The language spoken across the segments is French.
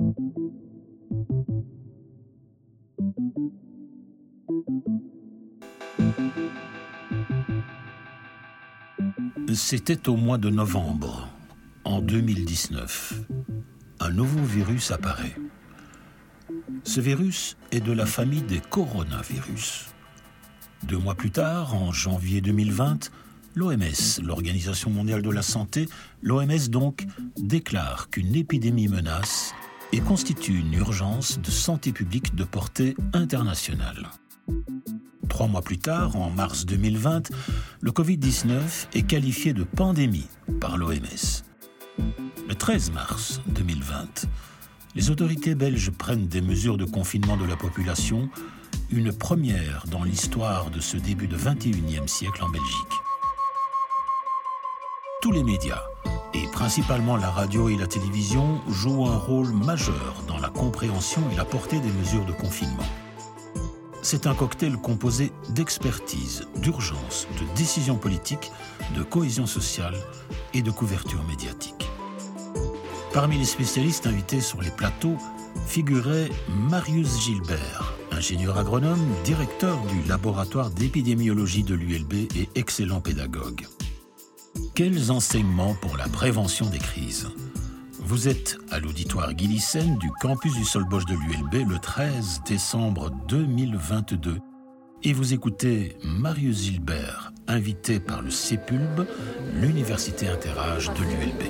C'était au mois de novembre, en 2019. Un nouveau virus apparaît. Ce virus est de la famille des coronavirus. 2 mois plus tard, en janvier 2020, l'OMS, l'Organisation mondiale de la santé, l'OMS donc, déclare qu'une épidémie menace et constitue une urgence de santé publique de portée internationale. 3 mois plus tard, en mars 2020, le Covid-19 est qualifié de pandémie par l'OMS. Le 13 mars 2020, les autorités belges prennent des mesures de confinement de la population, une première dans l'histoire de ce début de 21e siècle en Belgique. Tous les médias, et principalement la radio et la télévision, jouent un rôle majeur dans la compréhension et la portée des mesures de confinement. C'est un cocktail composé d'expertise, d'urgence, de décision politique, de cohésion sociale et de couverture médiatique. Parmi les spécialistes invités sur les plateaux figurait Marius Gilbert, ingénieur agronome, directeur du laboratoire d'épidémiologie de l'ULB et excellent pédagogue. Quels enseignements pour la prévention des crises ? Vous êtes à l'auditoire Guy Lissen du campus du Solbosch de l'ULB le 13 décembre 2022 et vous écoutez Marius Gilbert, invité par le CEPULB, l'Université Interage de l'ULB.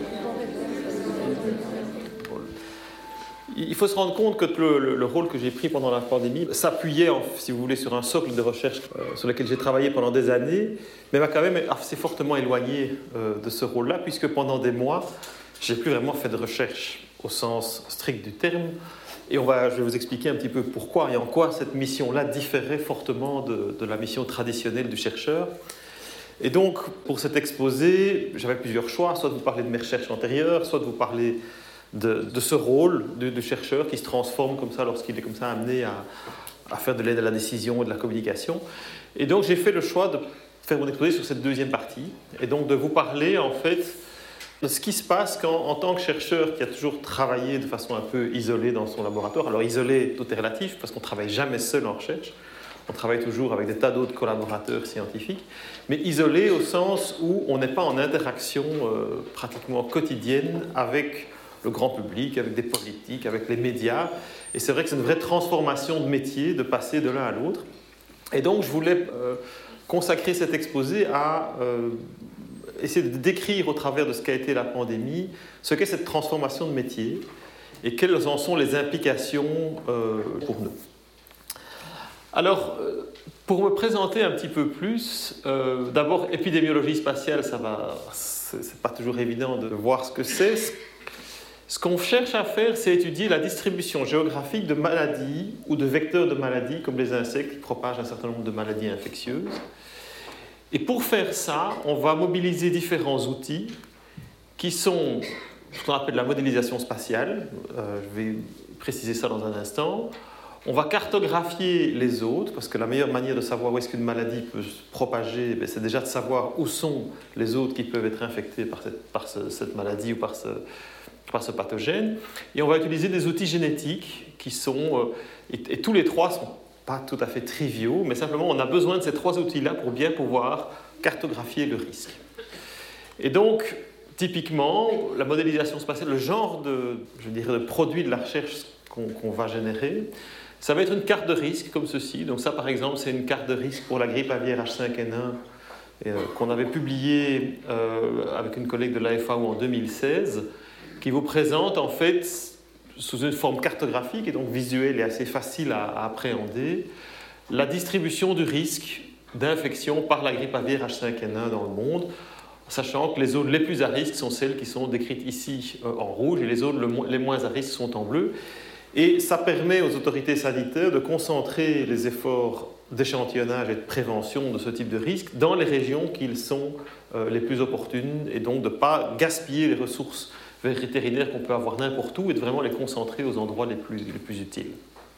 Il faut se rendre compte que le rôle que j'ai pris pendant la pandémie s'appuyait, si vous voulez, sur un socle de recherche sur lequel j'ai travaillé pendant des années, mais m'a quand même assez fortement éloigné de ce rôle-là, puisque pendant des mois, je n'ai plus vraiment fait de recherche au sens strict du terme. Et je vais vous expliquer un petit peu pourquoi et en quoi cette mission-là différait fortement de la mission traditionnelle du chercheur. Et donc, pour cet exposé, j'avais plusieurs choix, soit de vous parler de mes recherches antérieures, soit de vous parler de ce rôle de chercheur qui se transforme comme ça lorsqu'il est comme ça amené à faire de l'aide à la décision et de la communication. Et donc j'ai fait le choix de faire mon exposé sur cette deuxième partie et donc de vous parler en fait de ce qui se passe quand, en tant que chercheur qui a toujours travaillé de façon un peu isolée dans son laboratoire, alors isolé, tout est relatif parce qu'on ne travaille jamais seul en recherche, on travaille toujours avec des tas d'autres collaborateurs scientifiques, mais isolé au sens où on n'est pas en interaction pratiquement quotidienne avec le grand public, avec des politiques, avec les médias. Et c'est vrai que c'est une vraie transformation de métier, de passer de l'un à l'autre. Et donc, je voulais consacrer cet exposé à essayer de décrire au travers de ce qu'a été la pandémie, ce qu'est cette transformation de métier et quelles en sont les implications pour nous. Alors, pour me présenter un petit peu plus, d'abord, épidémiologie spatiale, c'est pas toujours évident de voir ce que c'est. Ce qu'on cherche à faire, c'est étudier la distribution géographique de maladies ou de vecteurs de maladies, comme les insectes qui propagent un certain nombre de maladies infectieuses. Et pour faire ça, on va mobiliser différents outils qui sont ce qu'on appelle la modélisation spatiale. Je vais préciser ça dans un instant. On va cartographier les hôtes, parce que la meilleure manière de savoir où est-ce qu'une maladie peut se propager, c'est déjà de savoir où sont les hôtes qui peuvent être infectés par cette maladie ou par ce pathogène. Et on va utiliser des outils génétiques qui sont, et tous les trois ne sont pas tout à fait triviaux, mais simplement on a besoin de ces 3 outils-là pour bien pouvoir cartographier le risque. Et donc, typiquement, la modélisation spatiale, le genre de produit de la recherche qu'on va générer, ça va être une carte de risque comme ceci. Donc ça, par exemple, c'est une carte de risque pour la grippe aviaire H5N1 qu'on avait publiée avec une collègue de l'AFAO en 2016, qui vous présente en fait sous une forme cartographique et donc visuelle et assez facile à appréhender la distribution du risque d'infection par la grippe aviaire H5N1 dans le monde, sachant que les zones les plus à risque sont celles qui sont décrites ici en rouge et les zones les moins à risque sont en bleu. Et ça permet aux autorités sanitaires de concentrer les efforts d'échantillonnage et de prévention de ce type de risque dans les régions qui sont les plus opportunes et donc de ne pas gaspiller les ressources vétérinaires qu'on peut avoir n'importe où et de vraiment les concentrer aux endroits les plus utiles.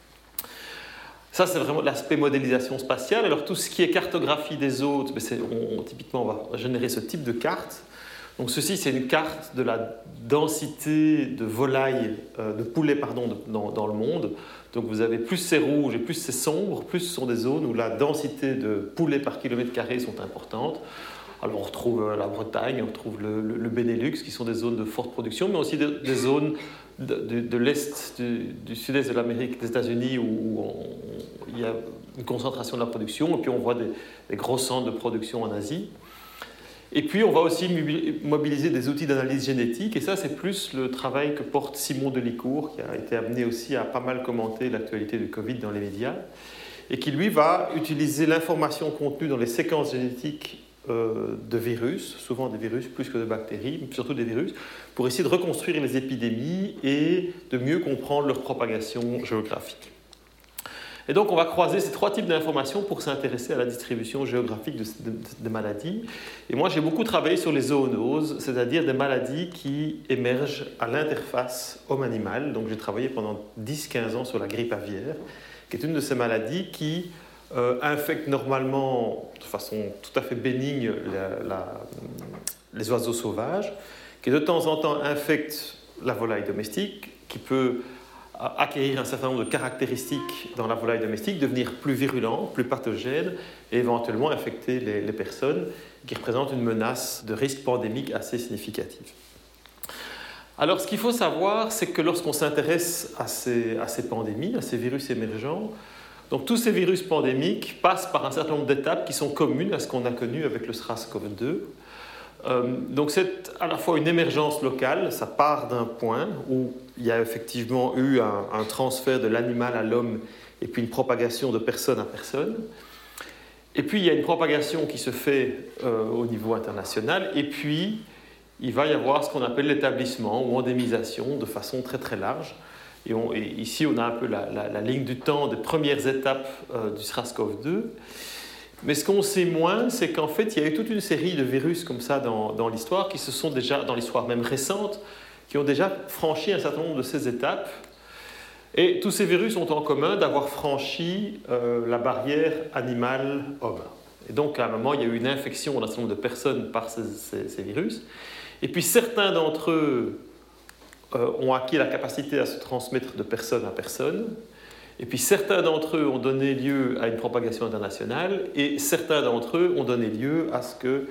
Ça, c'est vraiment l'aspect modélisation spatiale. Alors, tout ce qui est cartographie des hôtes, typiquement, on va générer ce type de carte. Donc ceci, c'est une carte de la densité de volailles, de poulets dans le monde. Donc vous avez plus c'est rouge et plus c'est sombre, plus ce sont des zones où la densité de poulets par kilomètre carré sont importantes. Alors on retrouve la Bretagne, on retrouve le Benelux, qui sont des zones de forte production, mais aussi des zones de l'Est, du Sud-Est de l'Amérique, des États-Unis, où il y a une concentration de la production, et puis on voit des gros centres de production en Asie. Et puis on va aussi mobiliser des outils d'analyse génétique, et ça c'est plus le travail que porte Simon Delicourt, qui a été amené aussi à pas mal commenter l'actualité du Covid dans les médias, et qui lui va utiliser l'information contenue dans les séquences génétiques de virus, souvent des virus plus que de bactéries, mais surtout des virus, pour essayer de reconstruire les épidémies et de mieux comprendre leur propagation géographique. Et donc on va croiser ces trois types d'informations pour s'intéresser à la distribution géographique des maladies. Et moi j'ai beaucoup travaillé sur les zoonoses, c'est-à-dire des maladies qui émergent à l'interface homme-animal. Donc j'ai travaillé pendant 10-15 ans sur la grippe aviaire, qui est une de ces maladies qui infecte normalement de façon tout à fait bénigne les oiseaux sauvages, qui de temps en temps infecte la volaille domestique, qui peut acquérir un certain nombre de caractéristiques dans la volaille domestique, devenir plus virulent, plus pathogène, et éventuellement infecter les personnes, qui représentent une menace de risque pandémique assez significative. Alors ce qu'il faut savoir, c'est que lorsqu'on s'intéresse à ces pandémies, à ces virus émergents, donc tous ces virus pandémiques passent par un certain nombre d'étapes qui sont communes à ce qu'on a connu avec le SRAS-CoV-2. Donc c'est à la fois une émergence locale, ça part d'un point où il y a effectivement eu un transfert de l'animal à l'homme et puis une propagation de personne à personne. Et puis il y a une propagation qui se fait au niveau international, et puis il va y avoir ce qu'on appelle l'établissement ou endémisation de façon très très large. Et ici, on a un peu la ligne du temps des premières étapes du SRAS-CoV-2. Mais ce qu'on sait moins, c'est qu'en fait, il y a eu toute une série de virus comme ça dans l'histoire, qui se sont déjà, dans l'histoire même récente, qui ont déjà franchi un certain nombre de ces étapes. Et tous ces virus ont en commun d'avoir franchi la barrière animal-homme. Et donc, à un moment, il y a eu une infection d'un certain nombre de personnes par ces virus. Et puis, certains d'entre eux ont acquis la capacité à se transmettre de personne à personne, et puis certains d'entre eux ont donné lieu à une propagation internationale, et certains d'entre eux ont donné lieu à ce que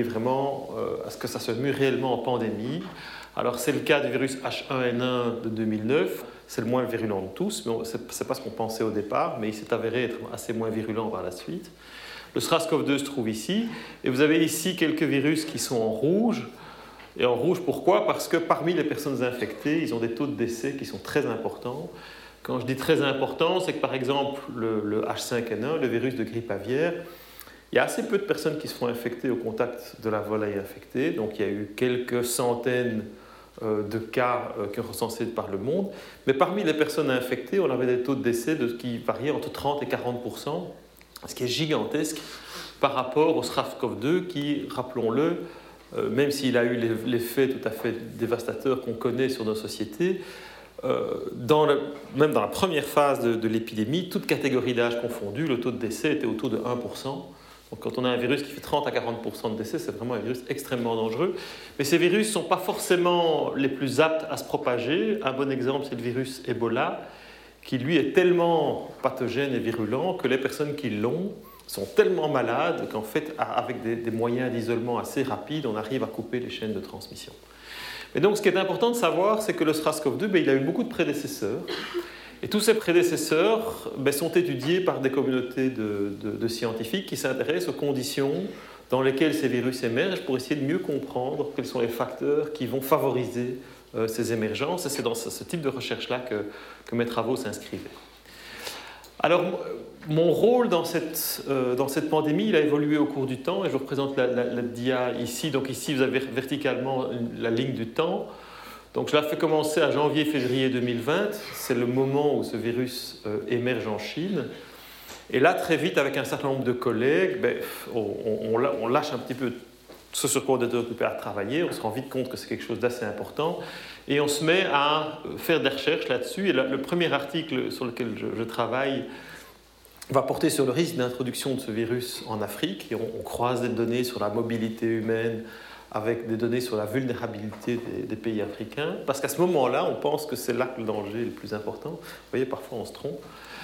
ça se mue réellement en pandémie. Alors c'est le cas du virus H1N1 de 2009, c'est le moins virulent de tous, mais ce n'est pas ce qu'on pensait au départ, mais il s'est avéré être assez moins virulent par la suite. Le SRAS-CoV-2 se trouve ici, et vous avez ici quelques virus qui sont en rouge. Et en rouge, pourquoi ? Parce que parmi les personnes infectées, ils ont des taux de décès qui sont très importants. Quand je dis très importants, c'est que par exemple, le H5N1, le virus de grippe aviaire, il y a assez peu de personnes qui se font infecter au contact de la volaille infectée. Donc il y a eu quelques centaines de cas qui sont recensés par le monde. Mais parmi les personnes infectées, on avait des taux de décès qui variaient entre 30 et 40%, ce qui est gigantesque par rapport au SRAS-CoV-2 qui, rappelons-le, même s'il a eu l'effet tout à fait dévastateur qu'on connaît sur nos sociétés, même dans la première phase de l'épidémie, toute catégorie d'âge confondue, le taux de décès était autour de 1%. Donc quand on a un virus qui fait 30 à 40% de décès, c'est vraiment un virus extrêmement dangereux. Mais ces virus ne sont pas forcément les plus aptes à se propager. Un bon exemple, c'est le virus Ebola, qui lui est tellement pathogène et virulent que les personnes qui l'ont sont tellement malades qu'en fait, avec des moyens d'isolement assez rapides, on arrive à couper les chaînes de transmission. Mais donc, ce qui est important de savoir, c'est que le SRAS-CoV-2, il a eu beaucoup de prédécesseurs. Et tous ces prédécesseurs sont étudiés par des communautés de scientifiques qui s'intéressent aux conditions dans lesquelles ces virus émergent pour essayer de mieux comprendre quels sont les facteurs qui vont favoriser ces émergences. Et c'est dans ce type de recherche-là que mes travaux s'inscrivaient. Alors, mon rôle dans cette pandémie, il a évolué au cours du temps, et je vous représente la dia ici. Donc ici, vous avez verticalement la ligne du temps. Donc je l'ai fait commencer à janvier-février 2020, c'est le moment où ce virus émerge en Chine. Et là, très vite, avec un certain nombre de collègues, on lâche un petit peu ce sur quoi on était occupé à travailler, on se rend vite compte que c'est quelque chose d'assez important, et on se met à faire des recherches là-dessus. Et le premier article sur lequel je travaille va porter sur le risque d'introduction de ce virus en Afrique. Et on croise des données sur la mobilité humaine avec des données sur la vulnérabilité des pays africains, parce qu'à ce moment-là, on pense que c'est là que le danger est le plus important. Vous voyez, parfois on se trompe.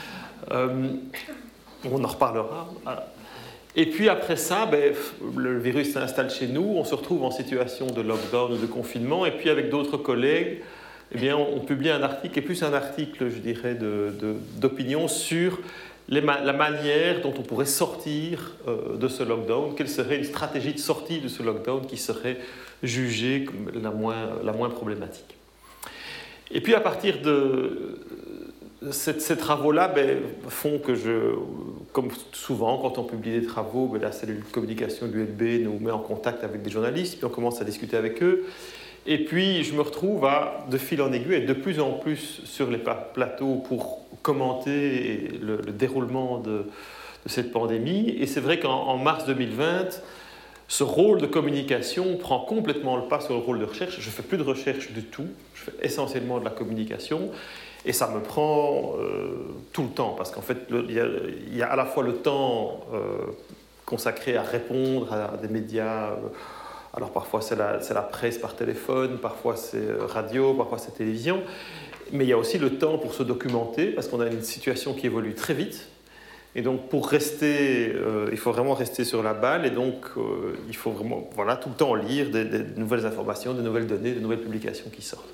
On en reparlera. Et puis après ça, le virus s'installe chez nous, on se retrouve en situation de lockdown ou de confinement, et puis avec d'autres collègues, eh bien, on publie un article, et plus un article, je dirais, d'opinion sur la manière dont on pourrait sortir de ce lockdown, quelle serait une stratégie de sortie de ce lockdown qui serait jugée comme la moins problématique. Et puis à partir de ces travaux-là font que comme souvent quand on publie des travaux, la cellule de communication de l'ULB nous met en contact avec des journalistes, puis on commence à discuter avec eux. Et puis je me retrouve de fil en aiguille, être de plus en plus sur les plateaux pour commenter le déroulement de cette pandémie. Et c'est vrai qu'en mars 2020, ce rôle de communication prend complètement le pas sur le rôle de recherche. Je ne fais plus de recherche du tout, je fais essentiellement de la communication. Et ça me prend tout le temps, parce qu'en fait, il y a à la fois le temps consacré à répondre à des médias. Alors parfois c'est la presse par téléphone, parfois c'est radio, parfois c'est télévision. Mais il y a aussi le temps pour se documenter, parce qu'on a une situation qui évolue très vite. Et donc pour rester, il faut vraiment rester sur la balle. Et donc il faut vraiment tout le temps lire des nouvelles informations, des nouvelles données, des nouvelles publications qui sortent.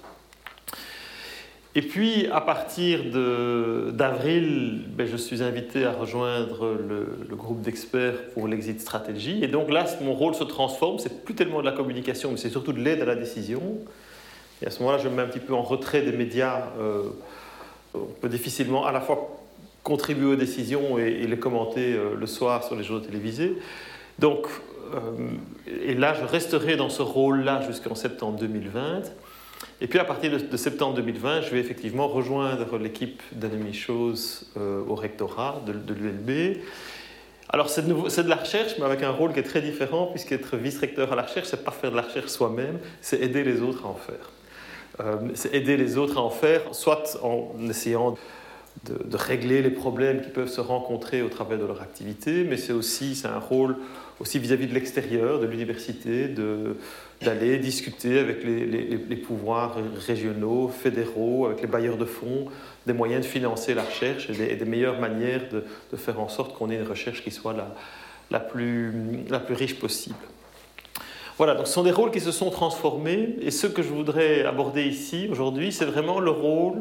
Et puis, à partir d'avril, je suis invité à rejoindre le groupe d'experts pour l'exit stratégie. Et donc là, mon rôle se transforme. C'est plus tellement de la communication, mais c'est surtout de l'aide à la décision. Et à ce moment-là, je me mets un petit peu en retrait des médias. On peut difficilement à la fois contribuer aux décisions et les commenter le soir sur les journaux télévisés. Donc, et là, je resterai dans ce rôle-là jusqu'en septembre 2020. Et puis à partir de septembre 2020, je vais effectivement rejoindre l'équipe d'Annemie Chose au rectorat de l'ULB. Alors c'est de la recherche, mais avec un rôle qui est très différent, puisqu'être vice-recteur à la recherche, c'est pas faire de la recherche soi-même, c'est aider les autres à en faire. C'est aider les autres à en faire, soit en essayant de régler les problèmes qui peuvent se rencontrer au travers de leur activité, mais c'est un rôle aussi vis-à-vis de l'extérieur, de l'université, d'aller discuter avec les pouvoirs régionaux, fédéraux, avec les bailleurs de fonds, des moyens de financer la recherche et des meilleures manières de faire en sorte qu'on ait une recherche qui soit la plus riche possible. Voilà, donc ce sont des rôles qui se sont transformés, et ce que je voudrais aborder ici, aujourd'hui, c'est vraiment le rôle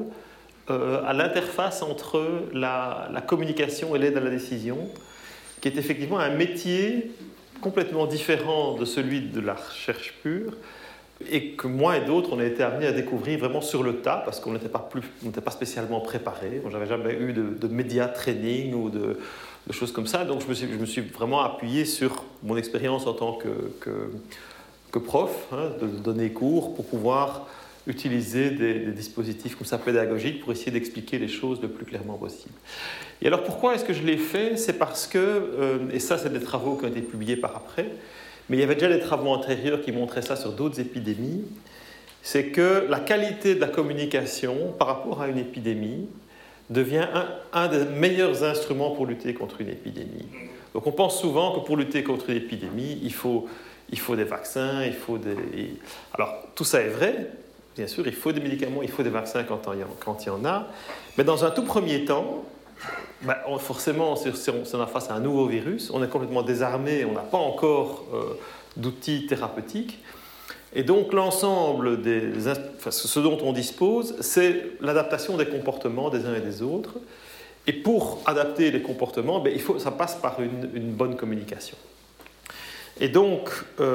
à l'interface entre la communication et l'aide à la décision, qui est effectivement un métier complètement différent de celui de la recherche pure, et que moi et d'autres, on a été amenés à découvrir vraiment sur le tas, parce qu'on n'était pas spécialement préparés. Je n'avais jamais eu de média training ou de choses comme ça, donc je me suis vraiment appuyé sur mon expérience en tant que prof, de donner cours pour pouvoir utiliser des dispositifs comme ça pédagogiques pour essayer d'expliquer les choses le plus clairement possible. Et alors pourquoi est-ce que je l'ai fait ? C'est parce que, et ça c'est des travaux qui ont été publiés par après, mais il y avait déjà des travaux antérieurs qui montraient ça sur d'autres épidémies, c'est que la qualité de la communication par rapport à une épidémie devient un des meilleurs instruments pour lutter contre une épidémie. Donc on pense souvent que pour lutter contre une épidémie, il faut des vaccins, Alors tout ça est vrai. Bien sûr, il faut des médicaments, il faut des vaccins quand il y en a. Mais dans un tout premier temps, forcément, si on est face à un nouveau virus, on est complètement désarmé, on n'a pas encore d'outils thérapeutiques. Et donc, l'ensemble ce dont on dispose, c'est l'adaptation des comportements des uns et des autres. Et pour adapter les comportements, ça passe par une bonne communication. Et donc,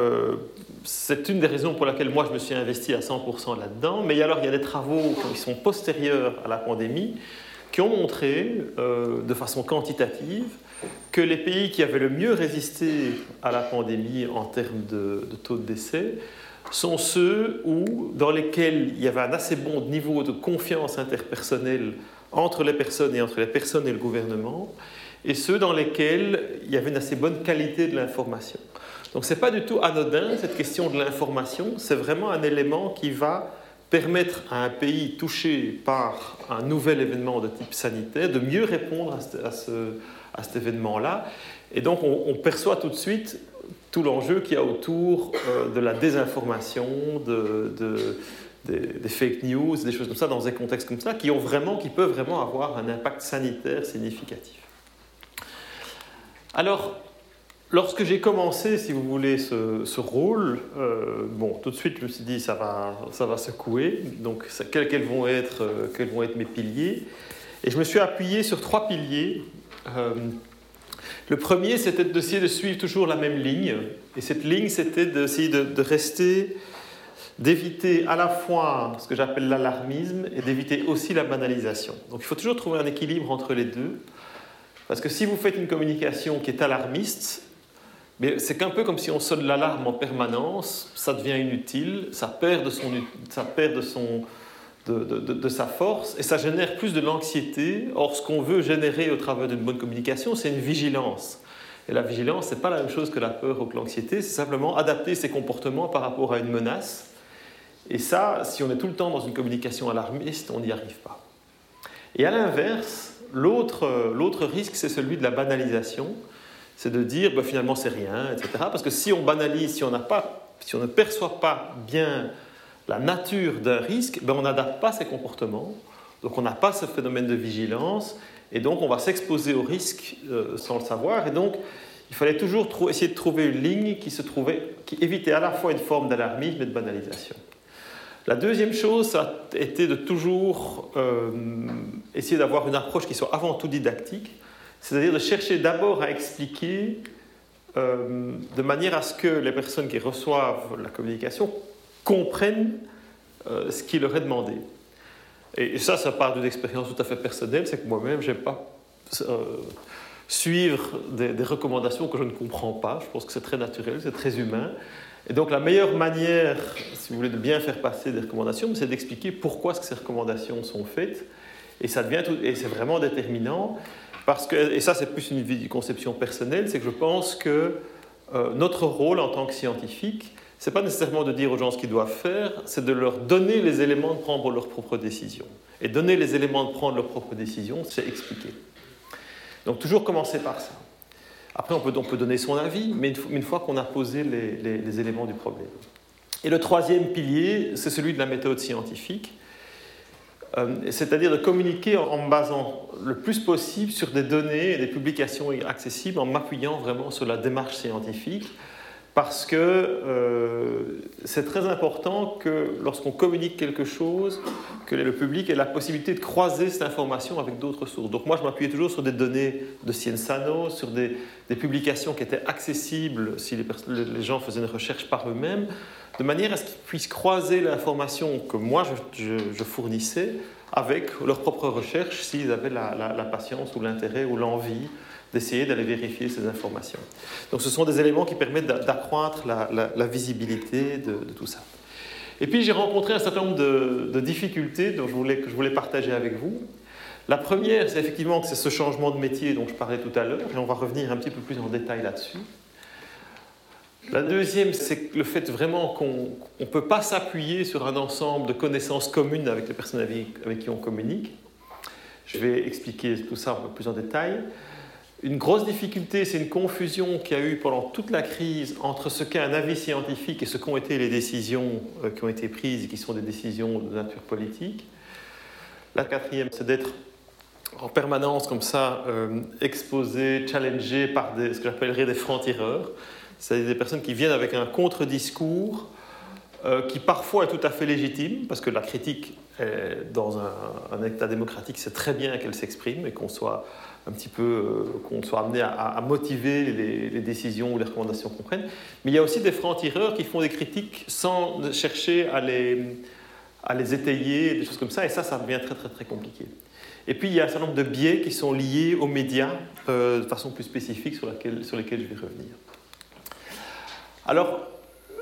c'est une des raisons pour laquelle moi je me suis investi à 100% là-dedans. Mais alors, il y a des travaux qui sont postérieurs à la pandémie qui ont montré, de façon quantitative, que les pays qui avaient le mieux résisté à la pandémie en termes de taux de décès sont ceux dans lesquels il y avait un assez bon niveau de confiance interpersonnelle entre les personnes et entre les personnes et le gouvernement, et ceux dans lesquels il y avait une assez bonne qualité de l'information. Donc ce n'est pas du tout anodin, cette question de l'information, c'est vraiment un élément qui va permettre à un pays touché par un nouvel événement de type sanitaire de mieux répondre à cet événement-là. Et donc on perçoit tout de suite tout l'enjeu qu'il y a autour de la désinformation, des fake news, des choses comme ça, dans des contextes comme ça, qui peuvent vraiment avoir un impact sanitaire significatif. Alors, lorsque j'ai commencé, si vous voulez, ce rôle, tout de suite, je me suis dit, ça va secouer. Donc, quels vont être mes piliers? Et je me suis appuyé sur 3 piliers. Le premier, c'était d'essayer de suivre toujours la même ligne. Et cette ligne, c'était d'essayer d'éviter à la fois ce que j'appelle l'alarmisme et d'éviter aussi la banalisation. Donc, il faut toujours trouver un équilibre entre les deux. Parce que si vous faites une communication qui est alarmiste, mais c'est un peu comme si on sonne l'alarme en permanence, ça devient inutile, ça perd de sa force et ça génère plus de l'anxiété. Or, ce qu'on veut générer au travers d'une bonne communication, c'est une vigilance. Et la vigilance, ce n'est pas la même chose que la peur ou que l'anxiété, c'est simplement adapter ses comportements par rapport à une menace. Et ça, si on est tout le temps dans une communication alarmiste, on n'y arrive pas. Et à l'inverse, l'autre risque, c'est celui de la banalisation. C'est de dire, finalement, c'est rien, etc. Parce que si on banalise, si on ne perçoit pas bien la nature d'un risque, on n'adapte pas ses comportements, donc on n'a pas ce phénomène de vigilance, et donc on va s'exposer au risque sans le savoir. Et donc, il fallait toujours essayer de trouver une ligne qui évitait à la fois une forme d'alarmisme et de banalisation. La deuxième chose, ça a été de toujours essayer d'avoir une approche qui soit avant tout didactique, c'est-à-dire de chercher d'abord à expliquer de manière à ce que les personnes qui reçoivent la communication comprennent ce qui leur est demandé. Et ça part d'une expérience tout à fait personnelle, c'est que moi-même, je n'aime pas suivre des recommandations que je ne comprends pas. Je pense que c'est très naturel, c'est très humain. Et donc la meilleure manière, si vous voulez, de bien faire passer des recommandations, c'est d'expliquer pourquoi ces recommandations sont faites. Et c'est vraiment déterminant. Et ça, c'est plus une conception personnelle, c'est que je pense que notre rôle en tant que scientifique, ce n'est pas nécessairement de dire aux gens ce qu'ils doivent faire, c'est de leur donner les éléments de prendre leurs propres décisions. Et donner les éléments de prendre leurs propres décisions, c'est expliquer. Donc toujours commencer par ça. Après, on peut donner son avis, mais une fois qu'on a posé les éléments du problème. Et le troisième pilier, c'est celui de la méthode scientifique, c'est-à-dire de communiquer en me basant le plus possible sur des données et des publications accessibles, en m'appuyant vraiment sur la démarche scientifique, parce que c'est très important que lorsqu'on communique quelque chose, que le public ait la possibilité de croiser cette information avec d'autres sources. Donc moi, je m'appuyais toujours sur des données de Sciensano, sur des publications qui étaient accessibles si les gens faisaient une recherche par eux-mêmes, de manière à ce qu'ils puissent croiser l'information que moi je fournissais avec leur propre recherche, s'ils avaient la patience ou l'intérêt ou l'envie d'essayer d'aller vérifier ces informations. Donc ce sont des éléments qui permettent d'accroître la visibilité de tout ça. Et puis j'ai rencontré un certain nombre de difficultés que je voulais partager avec vous. La première, c'est effectivement que c'est ce changement de métier dont je parlais tout à l'heure, et on va revenir un petit peu plus en détail là-dessus. La deuxième, c'est le fait vraiment qu'on ne peut pas s'appuyer sur un ensemble de connaissances communes avec les personnes avec qui on communique. Je vais expliquer tout ça un peu plus en détail. Une grosse difficulté, c'est une confusion qu'il y a eu pendant toute la crise entre ce qu'est un avis scientifique et ce qu'ont été les décisions qui ont été prises et qui sont des décisions de nature politique. La quatrième, c'est d'être en permanence comme ça exposé, challengé par ce que j'appellerais des francs-tireurs. C'est-à-dire des personnes qui viennent avec un contre-discours qui parfois est tout à fait légitime, parce que la critique, dans un État démocratique, c'est très bien qu'elle s'exprime et qu'on soit amené à motiver les décisions ou les recommandations qu'on prenne. Mais il y a aussi des francs-tireurs qui font des critiques sans chercher à les étayer, des choses comme ça, et ça devient très très très compliqué. Et puis il y a un certain nombre de biais qui sont liés aux médias de façon plus spécifique sur lesquels je vais revenir. Alors,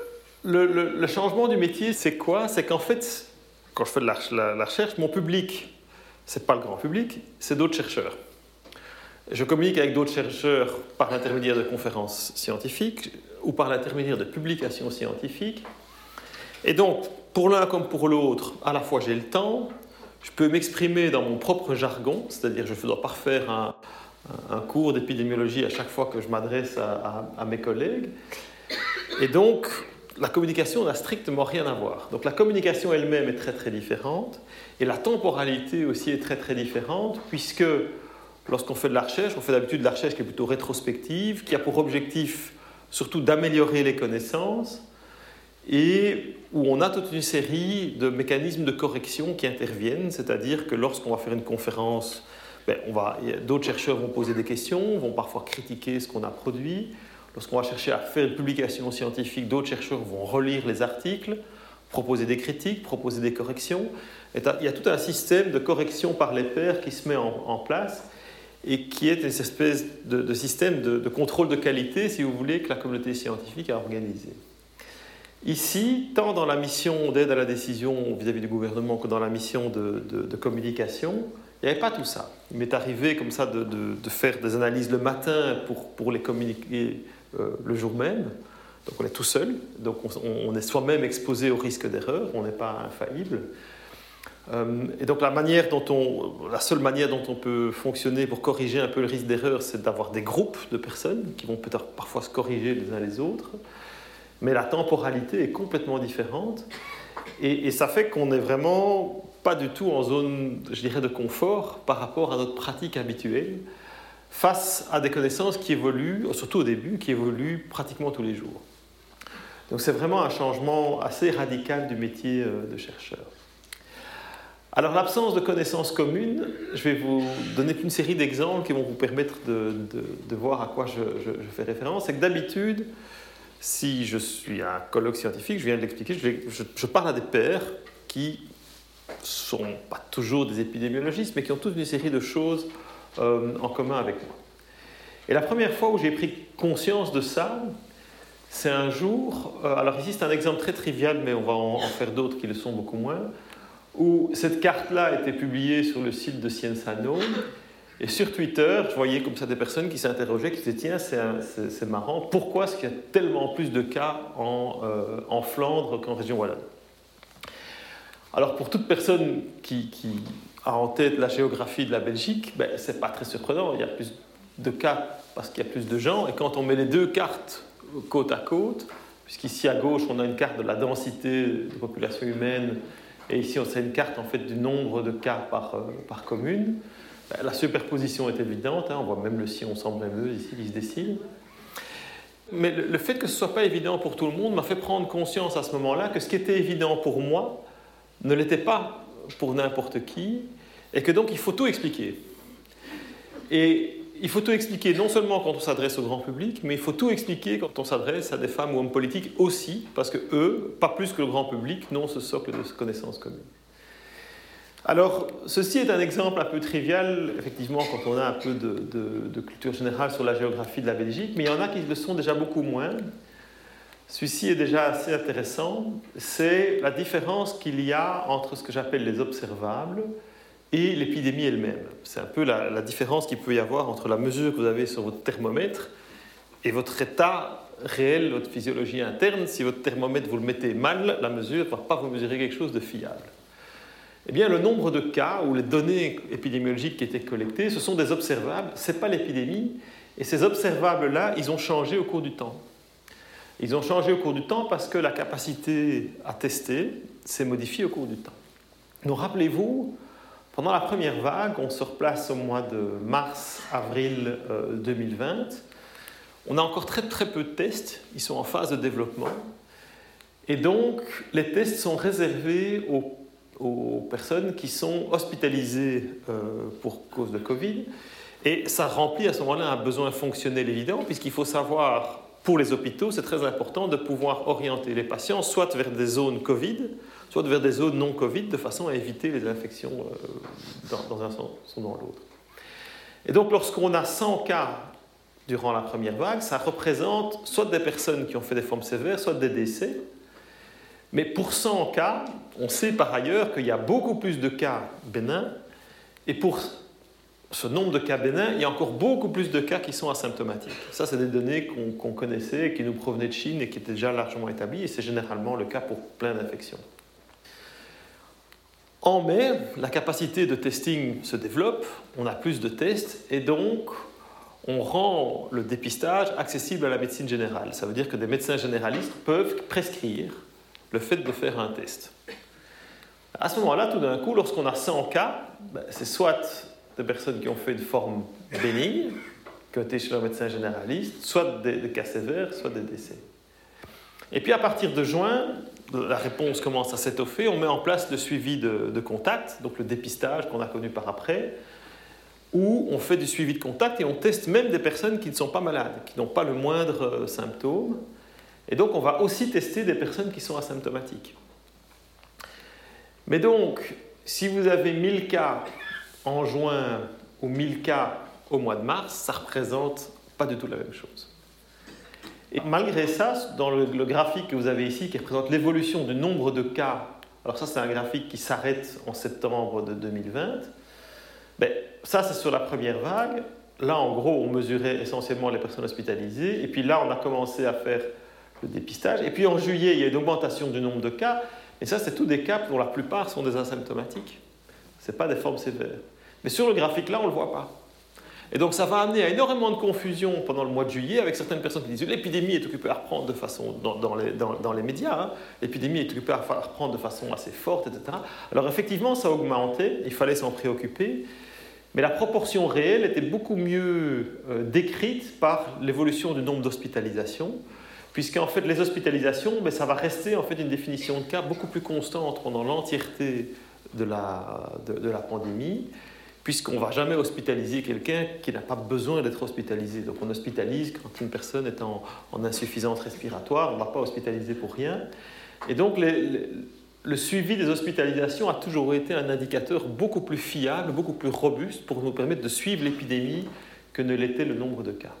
le changement du métier, c'est quoi? C'est qu'en fait, quand je fais de la recherche, mon public, ce n'est pas le grand public, c'est d'autres chercheurs. Je communique avec d'autres chercheurs par l'intermédiaire de conférences scientifiques ou par l'intermédiaire de publications scientifiques. Et donc, pour l'un comme pour l'autre, à la fois j'ai le temps, je peux m'exprimer dans mon propre jargon, c'est-à-dire je ne dois pas refaire un cours d'épidémiologie à chaque fois que je m'adresse à mes collègues. Et donc, la communication n'a strictement rien à voir. Donc la communication elle-même est très très différente, et la temporalité aussi est très très différente, puisque lorsqu'on fait de la recherche, on fait d'habitude de la recherche qui est plutôt rétrospective, qui a pour objectif surtout d'améliorer les connaissances, et où on a toute une série de mécanismes de correction qui interviennent, c'est-à-dire que lorsqu'on va faire une conférence, d'autres chercheurs vont poser des questions, vont parfois critiquer ce qu'on a produit. Lorsqu'on va chercher à faire une publication scientifique, d'autres chercheurs vont relire les articles, proposer des critiques, proposer des corrections. Et il y a tout un système de correction par les pairs qui se met en place et qui est une espèce de système de contrôle de qualité, si vous voulez, que la communauté scientifique a organisé. Ici, tant dans la mission d'aide à la décision vis-à-vis du gouvernement que dans la mission de communication, il n'y avait pas tout ça. Il m'est arrivé comme ça de faire des analyses le matin pour les communiquer le jour même. Donc on est tout seul, donc on est soi-même exposé au risque d'erreur, on n'est pas infaillible. Et donc la seule manière dont on peut fonctionner pour corriger un peu le risque d'erreur, c'est d'avoir des groupes de personnes qui vont peut-être parfois se corriger les uns les autres. Mais la temporalité est complètement différente. Et ça fait qu'on n'est vraiment pas du tout en zone, je dirais, de confort par rapport à notre pratique habituelle, face à des connaissances qui évoluent, surtout au début, qui évoluent pratiquement tous les jours. Donc c'est vraiment un changement assez radical du métier de chercheur. Alors l'absence de connaissances communes, je vais vous donner une série d'exemples qui vont vous permettre de voir à quoi je fais référence. C'est que d'habitude, si je suis à un colloque scientifique, je viens de l'expliquer, je parle à des pairs qui ne sont pas toujours des épidémiologistes, mais qui ont toute une série de choses en commun avec moi. Et la première fois où j'ai pris conscience de ça, c'est un jour, alors ici c'est un exemple très trivial, mais on va en faire d'autres qui le sont beaucoup moins, où cette carte-là a été publiée sur le site de Scienza Unknown, et sur Twitter, je voyais comme ça des personnes qui s'interrogeaient, qui disaient « Tiens, c'est marrant, pourquoi est-ce qu'il y a tellement plus de cas en Flandre qu'en région Wallonne ?» Alors pour toute personne qui a en tête la géographie de la Belgique, ce n'est pas très surprenant, il y a plus de cas parce qu'il y a plus de gens, et quand on met les deux cartes côte à côte, puisqu'ici à gauche on a une carte de la densité de population humaine, et ici on a une carte en fait du nombre de cas par commune, la superposition est évidente, on voit même le sillon Sambre-Meuse ici qui se dessine. Mais le fait que ce ne soit pas évident pour tout le monde m'a fait prendre conscience à ce moment-là que ce qui était évident pour moi ne l'était pas pour n'importe qui, et que donc il faut tout expliquer. Et il faut tout expliquer non seulement quand on s'adresse au grand public, mais il faut tout expliquer quand on s'adresse à des femmes ou hommes politiques aussi, parce que eux, pas plus que le grand public, n'ont ce socle de connaissances communes. Alors, ceci est un exemple un peu trivial, effectivement, quand on a un peu de culture générale sur la géographie de la Belgique, mais il y en a qui le sont déjà beaucoup moins. Celui-ci est déjà assez intéressant, c'est la différence qu'il y a entre ce que j'appelle les observables et l'épidémie elle-même. C'est un peu la différence qu'il peut y avoir entre la mesure que vous avez sur votre thermomètre et votre état réel, votre physiologie interne. Si votre thermomètre, vous le mettez mal, la mesure ne va pas vous mesurer quelque chose de fiable. Eh bien, le nombre de cas ou les données épidémiologiques qui étaient collectées, ce sont des observables, ce n'est pas l'épidémie. Et ces observables-là, ils ont changé au cours du temps. Ils ont changé au cours du temps parce que la capacité à tester s'est modifiée au cours du temps. Donc, rappelez-vous, pendant la première vague, on se replace au mois de mars-avril 2020. On a encore très très peu de tests, ils sont en phase de développement. Et donc, les tests sont réservés aux personnes qui sont hospitalisées pour cause de Covid. Et ça remplit à ce moment-là un besoin fonctionnel évident, puisqu'il faut savoir, pour les hôpitaux, c'est très important de pouvoir orienter les patients soit vers des zones Covid, soit vers des zones non Covid, de façon à éviter les infections dans un sens ou dans l'autre. Et donc, lorsqu'on a 100 cas durant la première vague, ça représente soit des personnes qui ont fait des formes sévères, soit des décès. Mais pour 100 cas, on sait par ailleurs qu'il y a beaucoup plus de cas bénins, et pour ce nombre de cas bénins, il y a encore beaucoup plus de cas qui sont asymptomatiques. Ça, c'est des données qu'on connaissait, qui nous provenaient de Chine et qui étaient déjà largement établies, et c'est généralement le cas pour plein d'infections. En mai, la capacité de testing se développe, on a plus de tests, et donc on rend le dépistage accessible à la médecine générale. Ça veut dire que des médecins généralistes peuvent prescrire le fait de faire un test. À ce moment-là, tout d'un coup, lorsqu'on a 100 cas, c'est soit des personnes qui ont fait une forme bénigne, qui ont été chez leur médecin généraliste, soit des cas sévères, soit des décès. Et puis à partir de juin, la réponse commence à s'étoffer, on met en place le suivi de contact, donc le dépistage qu'on a connu par après, où on fait du suivi de contact et on teste même des personnes qui ne sont pas malades, qui n'ont pas le moindre symptôme. Et donc on va aussi tester des personnes qui sont asymptomatiques. Mais donc, si vous avez 1000 cas en juin ou 1000 cas au mois de mars, ça ne représente pas du tout la même chose. Et malgré ça, dans le graphique que vous avez ici, qui représente l'évolution du nombre de cas, alors ça c'est un graphique qui s'arrête en septembre de 2020, ça c'est sur la première vague. Là en gros on mesurait essentiellement les personnes hospitalisées, et puis là on a commencé à faire le dépistage, et puis en juillet il y a une augmentation du nombre de cas, et ça c'est tous des cas dont la plupart sont des asymptomatiques, ce n'est pas des formes sévères. Mais sur le graphique là on ne le voit pas. Et donc ça va amener à énormément de confusion pendant le mois de juillet avec certaines personnes qui disent que l'épidémie est occupée à reprendre de façon, dans les médias, hein, l'épidémie est occupée à reprendre de façon assez forte, etc. Alors effectivement ça a augmenté, il fallait s'en préoccuper, mais la proportion réelle était beaucoup mieux décrite par l'évolution du nombre d'hospitalisations, puisqu'en fait les hospitalisations, ça va rester en fait une définition de cas beaucoup plus constante pendant l'entièreté de la pandémie, puisqu'on ne va jamais hospitaliser quelqu'un qui n'a pas besoin d'être hospitalisé. Donc on hospitalise quand une personne est en insuffisance respiratoire, on ne va pas hospitaliser pour rien. Et donc le suivi des hospitalisations a toujours été un indicateur beaucoup plus fiable, beaucoup plus robuste pour nous permettre de suivre l'épidémie que ne l'était le nombre de cas.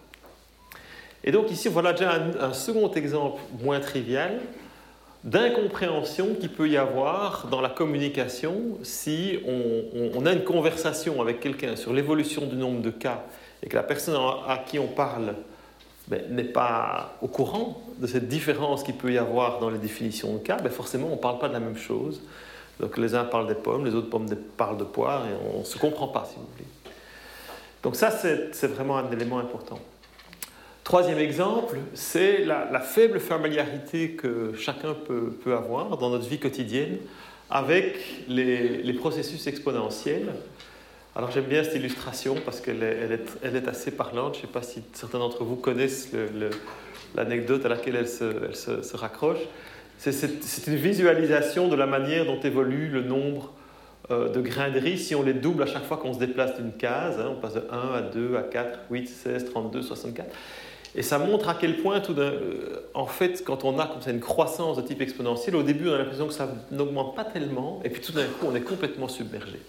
Et donc ici, voilà déjà un second exemple moins trivial d'incompréhension qu'il peut y avoir dans la communication si on a une conversation avec quelqu'un sur l'évolution du nombre de cas et que la personne à qui on parle n'est pas au courant de cette différence qu'il peut y avoir dans les définitions de cas, forcément on ne parle pas de la même chose. Donc les uns parlent des pommes, les autres parlent de poires et on ne se comprend pas, si vous voulez. Donc ça, c'est vraiment un élément important. Troisième exemple, c'est la faible familiarité que chacun peut avoir dans notre vie quotidienne avec les processus exponentiels. Alors j'aime bien cette illustration parce qu'elle est assez parlante. Je ne sais pas si certains d'entre vous connaissent l'anecdote à laquelle elle se raccroche. C'est une visualisation de la manière dont évolue le nombre de grains de riz si on les double à chaque fois qu'on se déplace d'une case. On passe de 1 à 2 à 4, 8, 16, 32, 64. Et ça montre à quel point, en fait, quand on a comme ça une croissance de type exponentiel, au début on a l'impression que ça n'augmente pas tellement, et puis tout d'un coup on est complètement submergé.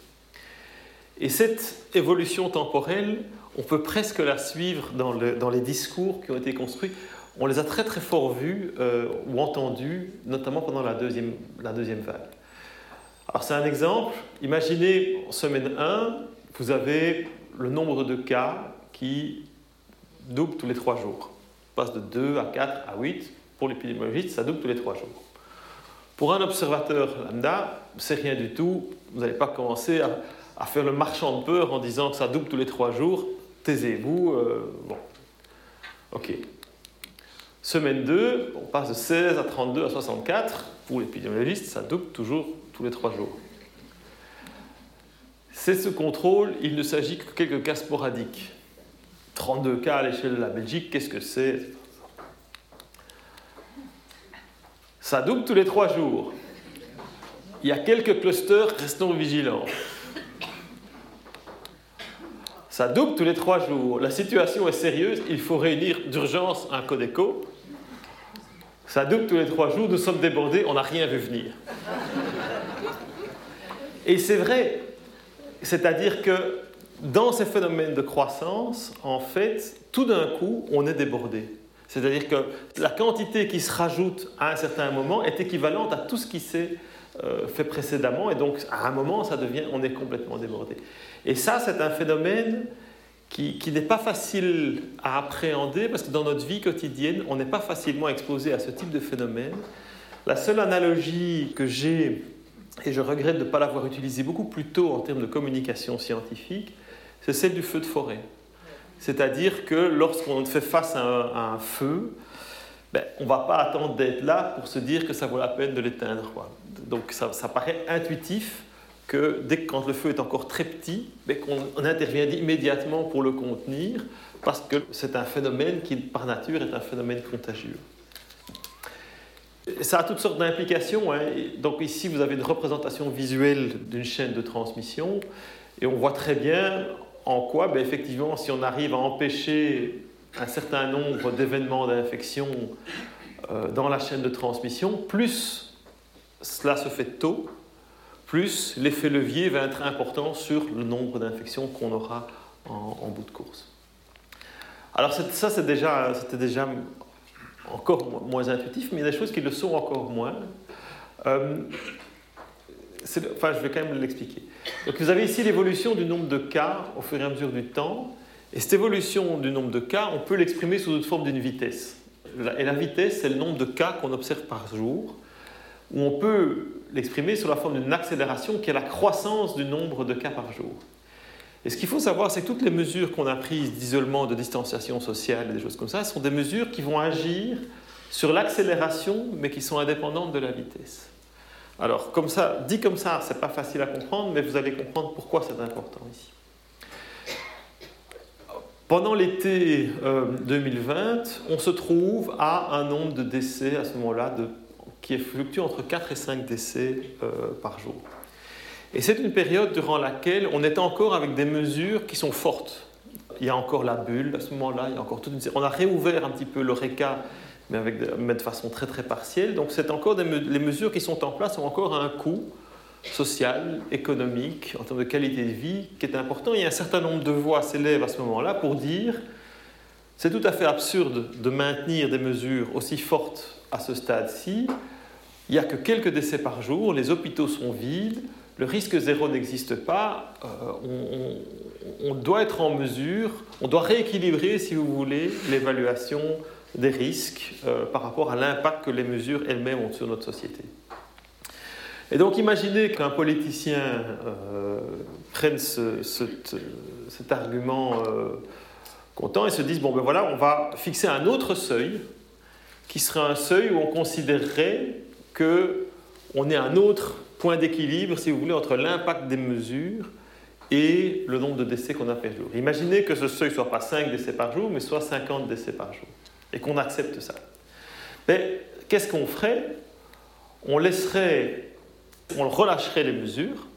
Et cette évolution temporelle, on peut presque la suivre dans les discours qui ont été construits. On les a très très fort vus ou entendus, notamment pendant la deuxième vague. Alors c'est un exemple. Imaginez en semaine 1, vous avez le nombre de cas qui double tous les 3 jours. On passe de 2 à 4 à 8. Pour l'épidémiologiste, ça double tous les 3 jours. Pour un observateur lambda, c'est rien du tout. Vous n'allez pas commencer à faire le marchand de peur en disant que ça double tous les 3 jours. Taisez-vous. Ok. Semaine 2, on passe de 16 à 32 à 64. Pour l'épidémiologiste, ça double toujours tous les 3 jours. C'est ce contrôle, il ne s'agit que de quelques cas sporadiques. 32 cas à l'échelle de la Belgique, qu'est-ce que c'est? Ça double tous les 3 jours. Il y a quelques clusters, restons vigilants. Ça double tous les 3 jours. La situation est sérieuse, il faut réunir d'urgence un Codeco. Ça double tous les 3 jours, nous sommes débordés, on n'a rien vu venir. Et c'est vrai, c'est-à-dire que dans ces phénomènes de croissance, en fait, tout d'un coup, on est débordé. C'est-à-dire que la quantité qui se rajoute à un certain moment est équivalente à tout ce qui s'est fait précédemment, et donc à un moment, on est complètement débordé. Et ça, c'est un phénomène qui n'est pas facile à appréhender, parce que dans notre vie quotidienne, on n'est pas facilement exposé à ce type de phénomène. La seule analogie que j'ai, et je regrette de ne pas l'avoir utilisée beaucoup plus tôt en termes de communication scientifique, c'est celle du feu de forêt. C'est-à-dire que lorsqu'on fait face à un feu, on ne va pas attendre d'être là pour se dire que ça vaut la peine de l'éteindre, quoi. Donc ça paraît intuitif que quand le feu est encore très petit, qu'on intervient immédiatement pour le contenir, parce que c'est un phénomène qui, par nature, est un phénomène contagieux. Ça a toutes sortes d'implications, hein. Donc ici, vous avez une représentation visuelle d'une chaîne de transmission, et on voit très bien en quoi, effectivement, si on arrive à empêcher un certain nombre d'événements d'infection dans la chaîne de transmission, plus cela se fait tôt, plus l'effet levier va être important sur le nombre d'infections qu'on aura en bout de course. Alors ça, c'était déjà encore moins intuitif, mais il y a des choses qui le sont encore moins. Je vais quand même l'expliquer. Donc vous avez ici l'évolution du nombre de cas au fur et à mesure du temps. Et cette évolution du nombre de cas, on peut l'exprimer sous une forme d'une vitesse. Et la vitesse, c'est le nombre de cas qu'on observe par jour, ou on peut l'exprimer sous la forme d'une accélération qui est la croissance du nombre de cas par jour. Et ce qu'il faut savoir, c'est que toutes les mesures qu'on a prises d'isolement, de distanciation sociale et des choses comme ça, sont des mesures qui vont agir sur l'accélération, mais qui sont indépendantes de la vitesse. Alors, dit comme ça, ce n'est pas facile à comprendre, mais vous allez comprendre pourquoi c'est important ici. Pendant l'été 2020, on se trouve à un nombre de décès à ce moment-là qui fluctue entre 4 et 5 décès par jour. Et c'est une période durant laquelle on est encore avec des mesures qui sont fortes. Il y a encore la bulle à ce moment-là, il y a encore on a réouvert un petit peu l'Horeca, mais de façon très très partielle. Donc c'est encore les mesures qui sont en place ont encore un coût social, économique, en termes de qualité de vie, qui est important. Il y a un certain nombre de voix s'élèvent à ce moment-là pour dire c'est tout à fait absurde de maintenir des mesures aussi fortes à ce stade-ci. Il n'y a que quelques décès par jour, les hôpitaux sont vides, le risque zéro n'existe pas, on doit être en mesure, on doit rééquilibrer, si vous voulez, l'évaluation des risques par rapport à l'impact que les mesures elles-mêmes ont sur notre société. Et donc imaginez qu'un politicien prenne cet argument comptant et se dise, on va fixer un autre seuil, qui serait un seuil où on considérerait qu'on est un autre point d'équilibre, si vous voulez, entre l'impact des mesures et le nombre de décès qu'on a par jour. Imaginez que ce seuil ne soit pas 5 décès par jour, mais soit 50 décès par jour, et qu'on accepte ça. Mais qu'est-ce qu'on ferait ? On relâcherait les mesures,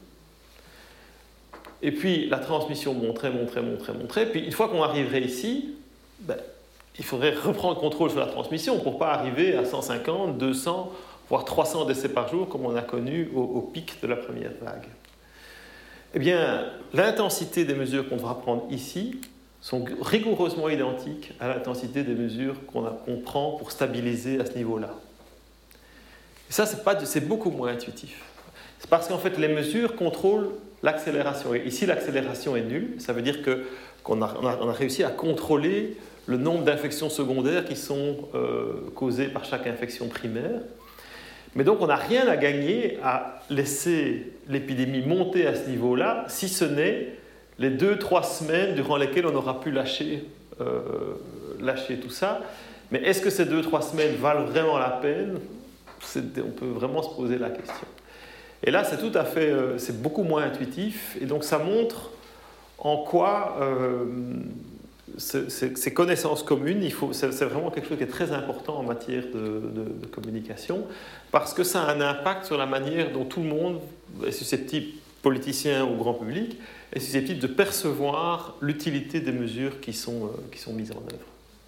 et puis la transmission monterait, puis une fois qu'on arriverait ici, il faudrait reprendre contrôle sur la transmission pour ne pas arriver à 150, 200, voire 300 décès par jour, comme on a connu au pic de la première vague. Eh bien, l'intensité des mesures qu'on devra prendre ici sont rigoureusement identiques à l'intensité des mesures qu'on prend pour stabiliser à ce niveau-là. Et ça, c'est beaucoup moins intuitif. C'est parce qu'en fait, les mesures contrôlent l'accélération. Et ici, l'accélération est nulle. Ça veut dire qu'on a réussi à contrôler le nombre d'infections secondaires qui sont causées par chaque infection primaire. Mais donc, on n'a rien à gagner à laisser l'épidémie monter à ce niveau-là, si ce n'est les 2-3 semaines durant lesquelles on aura pu lâcher tout ça. Mais est-ce que ces 2-3 semaines valent vraiment la peine ? On peut vraiment se poser la question. Et là, c'est beaucoup moins intuitif, et donc ça montre en quoi ces connaissances communes, c'est vraiment quelque chose qui est très important en matière de communication, parce que ça a un impact sur la manière dont tout le monde est susceptible, politicien ou grand public, est susceptible de percevoir l'utilité des mesures qui sont mises en œuvre.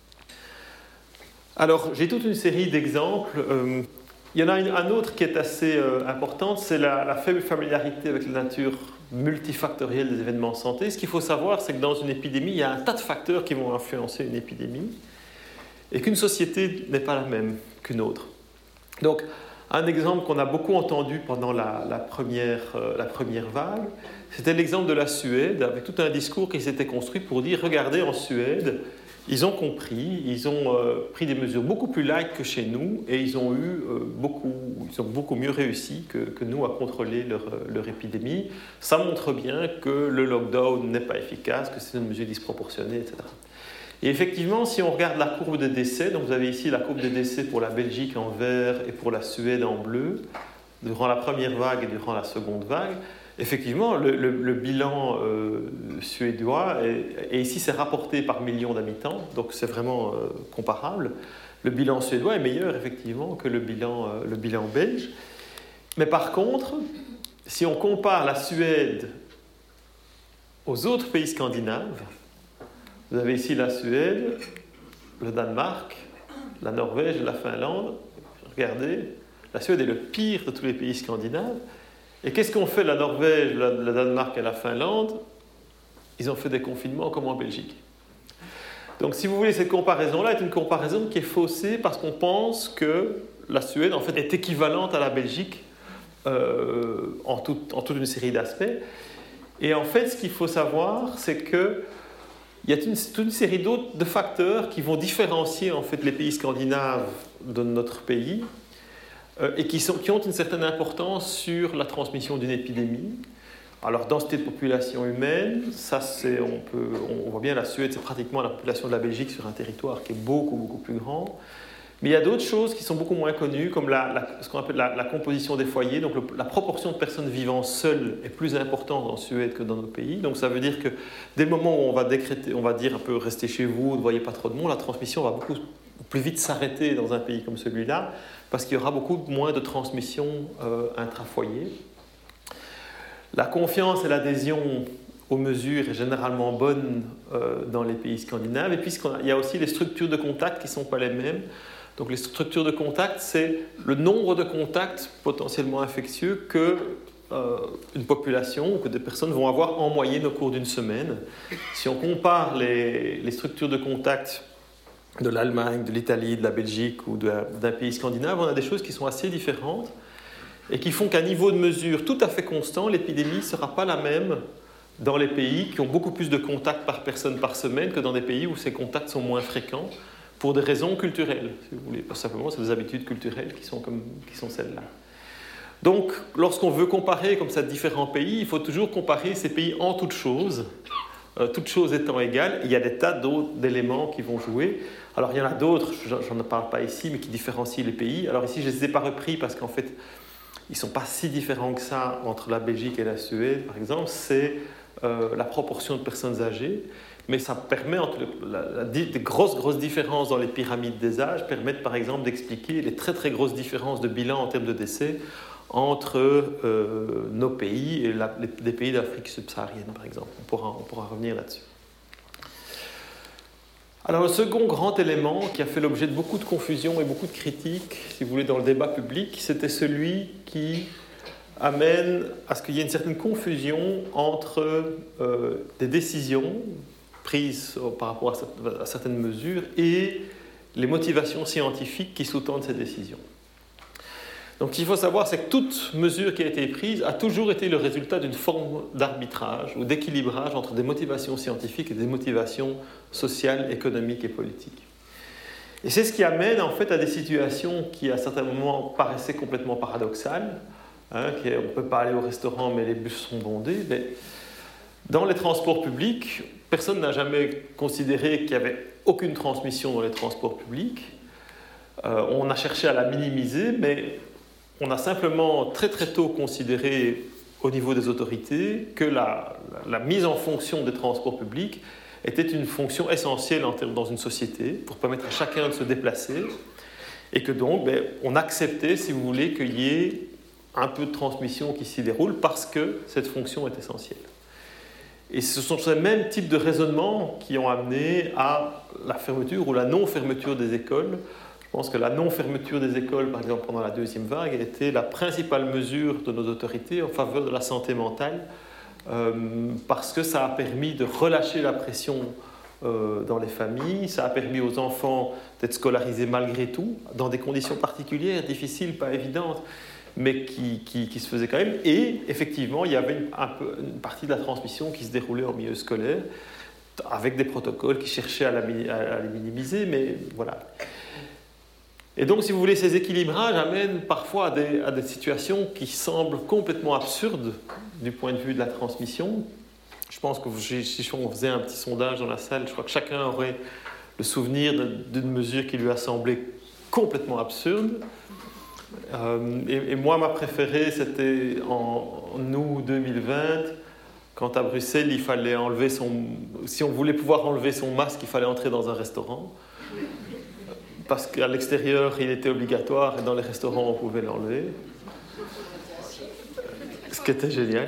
Alors, j'ai toute une série d'exemples. Il y en a un autre qui est assez important, c'est la faible familiarité avec la nature multifactorielle des événements de santé. Ce qu'il faut savoir, c'est que dans une épidémie, il y a un tas de facteurs qui vont influencer une épidémie et qu'une société n'est pas la même qu'une autre. Donc, un exemple qu'on a beaucoup entendu pendant la première vague, c'était l'exemple de la Suède, avec tout un discours qui s'était construit pour dire, regardez, en Suède, ils ont compris, ils ont pris des mesures beaucoup plus light que chez nous et ils ont beaucoup mieux réussi que nous à contrôler leur épidémie. Ça montre bien que le lockdown n'est pas efficace, que c'est une mesure disproportionnée, etc. Et effectivement, si on regarde la courbe des décès, donc vous avez ici la courbe des décès pour la Belgique en vert et pour la Suède en bleu, durant la première vague et durant la seconde vague, effectivement, le bilan suédois, et ici c'est rapporté par million d'habitants, donc c'est vraiment comparable. Le bilan suédois est meilleur effectivement que le bilan belge. Mais par contre, si on compare la Suède aux autres pays scandinaves, vous avez ici la Suède, le Danemark, la Norvège et la Finlande. Regardez, la Suède est le pire de tous les pays scandinaves. Et qu'est-ce qu'ont fait la Norvège, le Danemark et la Finlande? Ils ont fait des confinements comme en Belgique. Donc si vous voulez, cette comparaison-là est une comparaison qui est faussée parce qu'on pense que la Suède en fait, est équivalente à la Belgique en toute une série d'aspects. Et en fait, ce qu'il faut savoir, c'est qu'il y a toute une série de facteurs qui vont différencier en fait, les pays scandinaves de notre pays et qui ont une certaine importance sur la transmission d'une épidémie. Alors, densité de population humaine, ça on voit bien la Suède, c'est pratiquement la population de la Belgique sur un territoire qui est beaucoup, beaucoup plus grand. Mais il y a d'autres choses qui sont beaucoup moins connues, comme ce qu'on appelle la composition des foyers. Donc, la proportion de personnes vivant seules est plus importante en Suède que dans nos pays. Donc, ça veut dire que dès le moment où on va décréter, on va dire un peu restez chez vous, ne voyez pas trop de monde, la transmission va beaucoup plus vite s'arrêter dans un pays comme celui-là, parce qu'il y aura beaucoup moins de transmission intra-foyer. La confiance et l'adhésion aux mesures est généralement bonne dans les pays scandinaves. Et puis, il y a aussi les structures de contact qui ne sont pas les mêmes. Donc, les structures de contact, c'est le nombre de contacts potentiellement infectieux qu'une population ou que des personnes vont avoir en moyenne au cours d'une semaine. Si on compare les structures de contact de l'Allemagne, de l'Italie, de la Belgique ou d'un pays scandinave, on a des choses qui sont assez différentes et qui font qu'à niveau de mesure tout à fait constant, l'épidémie ne sera pas la même dans les pays qui ont beaucoup plus de contacts par personne par semaine que dans des pays où ces contacts sont moins fréquents pour des raisons culturelles, si vous voulez. Pas simplement, c'est des habitudes culturelles qui sont celles-là. Donc, lorsqu'on veut comparer comme ça différents pays, il faut toujours comparer ces pays en toutes choses étant égales. Il y a des tas d'éléments qui vont jouer. Alors, il y en a d'autres, j'en parle pas ici, mais qui différencient les pays. Alors ici, je ne les ai pas repris parce qu'en fait, ils ne sont pas si différents que ça entre la Belgique et la Suède, par exemple. C'est la proportion de personnes âgées. Mais ça permet, des grosses différences dans les pyramides des âges permettent par exemple d'expliquer les très très grosses différences de bilan en termes de décès entre nos pays et les pays d'Afrique subsaharienne, par exemple. On pourra revenir là-dessus. Alors le second grand élément qui a fait l'objet de beaucoup de confusion et beaucoup de critiques, si vous voulez, dans le débat public, c'était celui qui amène à ce qu'il y ait une certaine confusion entre des décisions prises par rapport à certaines mesures et les motivations scientifiques qui sous-tendent ces décisions. Donc ce qu'il faut savoir, c'est que toute mesure qui a été prise a toujours été le résultat d'une forme d'arbitrage ou d'équilibrage entre des motivations scientifiques et des motivations sociales, économiques et politiques. Et c'est ce qui amène en fait à des situations qui à certains moments paraissaient complètement paradoxales. On ne peut pas aller au restaurant mais les bus sont bondés. Mais dans les transports publics, personne n'a jamais considéré qu'il n'y avait aucune transmission dans les transports publics. On a cherché à la minimiser, mais on a simplement très très tôt considéré au niveau des autorités que la mise en fonction des transports publics était une fonction essentielle dans une société pour permettre à chacun de se déplacer et que donc on acceptait, si vous voulez, qu'il y ait un peu de transmission qui s'y déroule parce que cette fonction est essentielle. Et ce sont ces mêmes types de raisonnements qui ont amené à la fermeture ou la non-fermeture des écoles. Je pense que la non-fermeture des écoles, par exemple, pendant la deuxième vague, a été la principale mesure de nos autorités en faveur de la santé mentale, parce que ça a permis de relâcher la pression dans les familles, ça a permis aux enfants d'être scolarisés malgré tout, dans des conditions particulières, difficiles, pas évidentes, mais qui se faisaient quand même. Et effectivement, il y avait une partie de la transmission qui se déroulait en milieu scolaire. avec des protocoles qui cherchaient à les minimiser, mais voilà. Et donc, si vous voulez, ces équilibrages amènent parfois à des situations qui semblent complètement absurdes du point de vue de la transmission. Je pense que si on faisait un petit sondage dans la salle, je crois que chacun aurait le souvenir d'une mesure qui lui a semblé complètement absurde. Et moi, ma préférée, c'était en août 2020, quand à Bruxelles, il fallait enlever si on voulait pouvoir enlever son masque, il fallait entrer dans un restaurant. Parce qu'à l'extérieur, il était obligatoire, et dans les restaurants, on pouvait l'enlever. Ce qui était génial.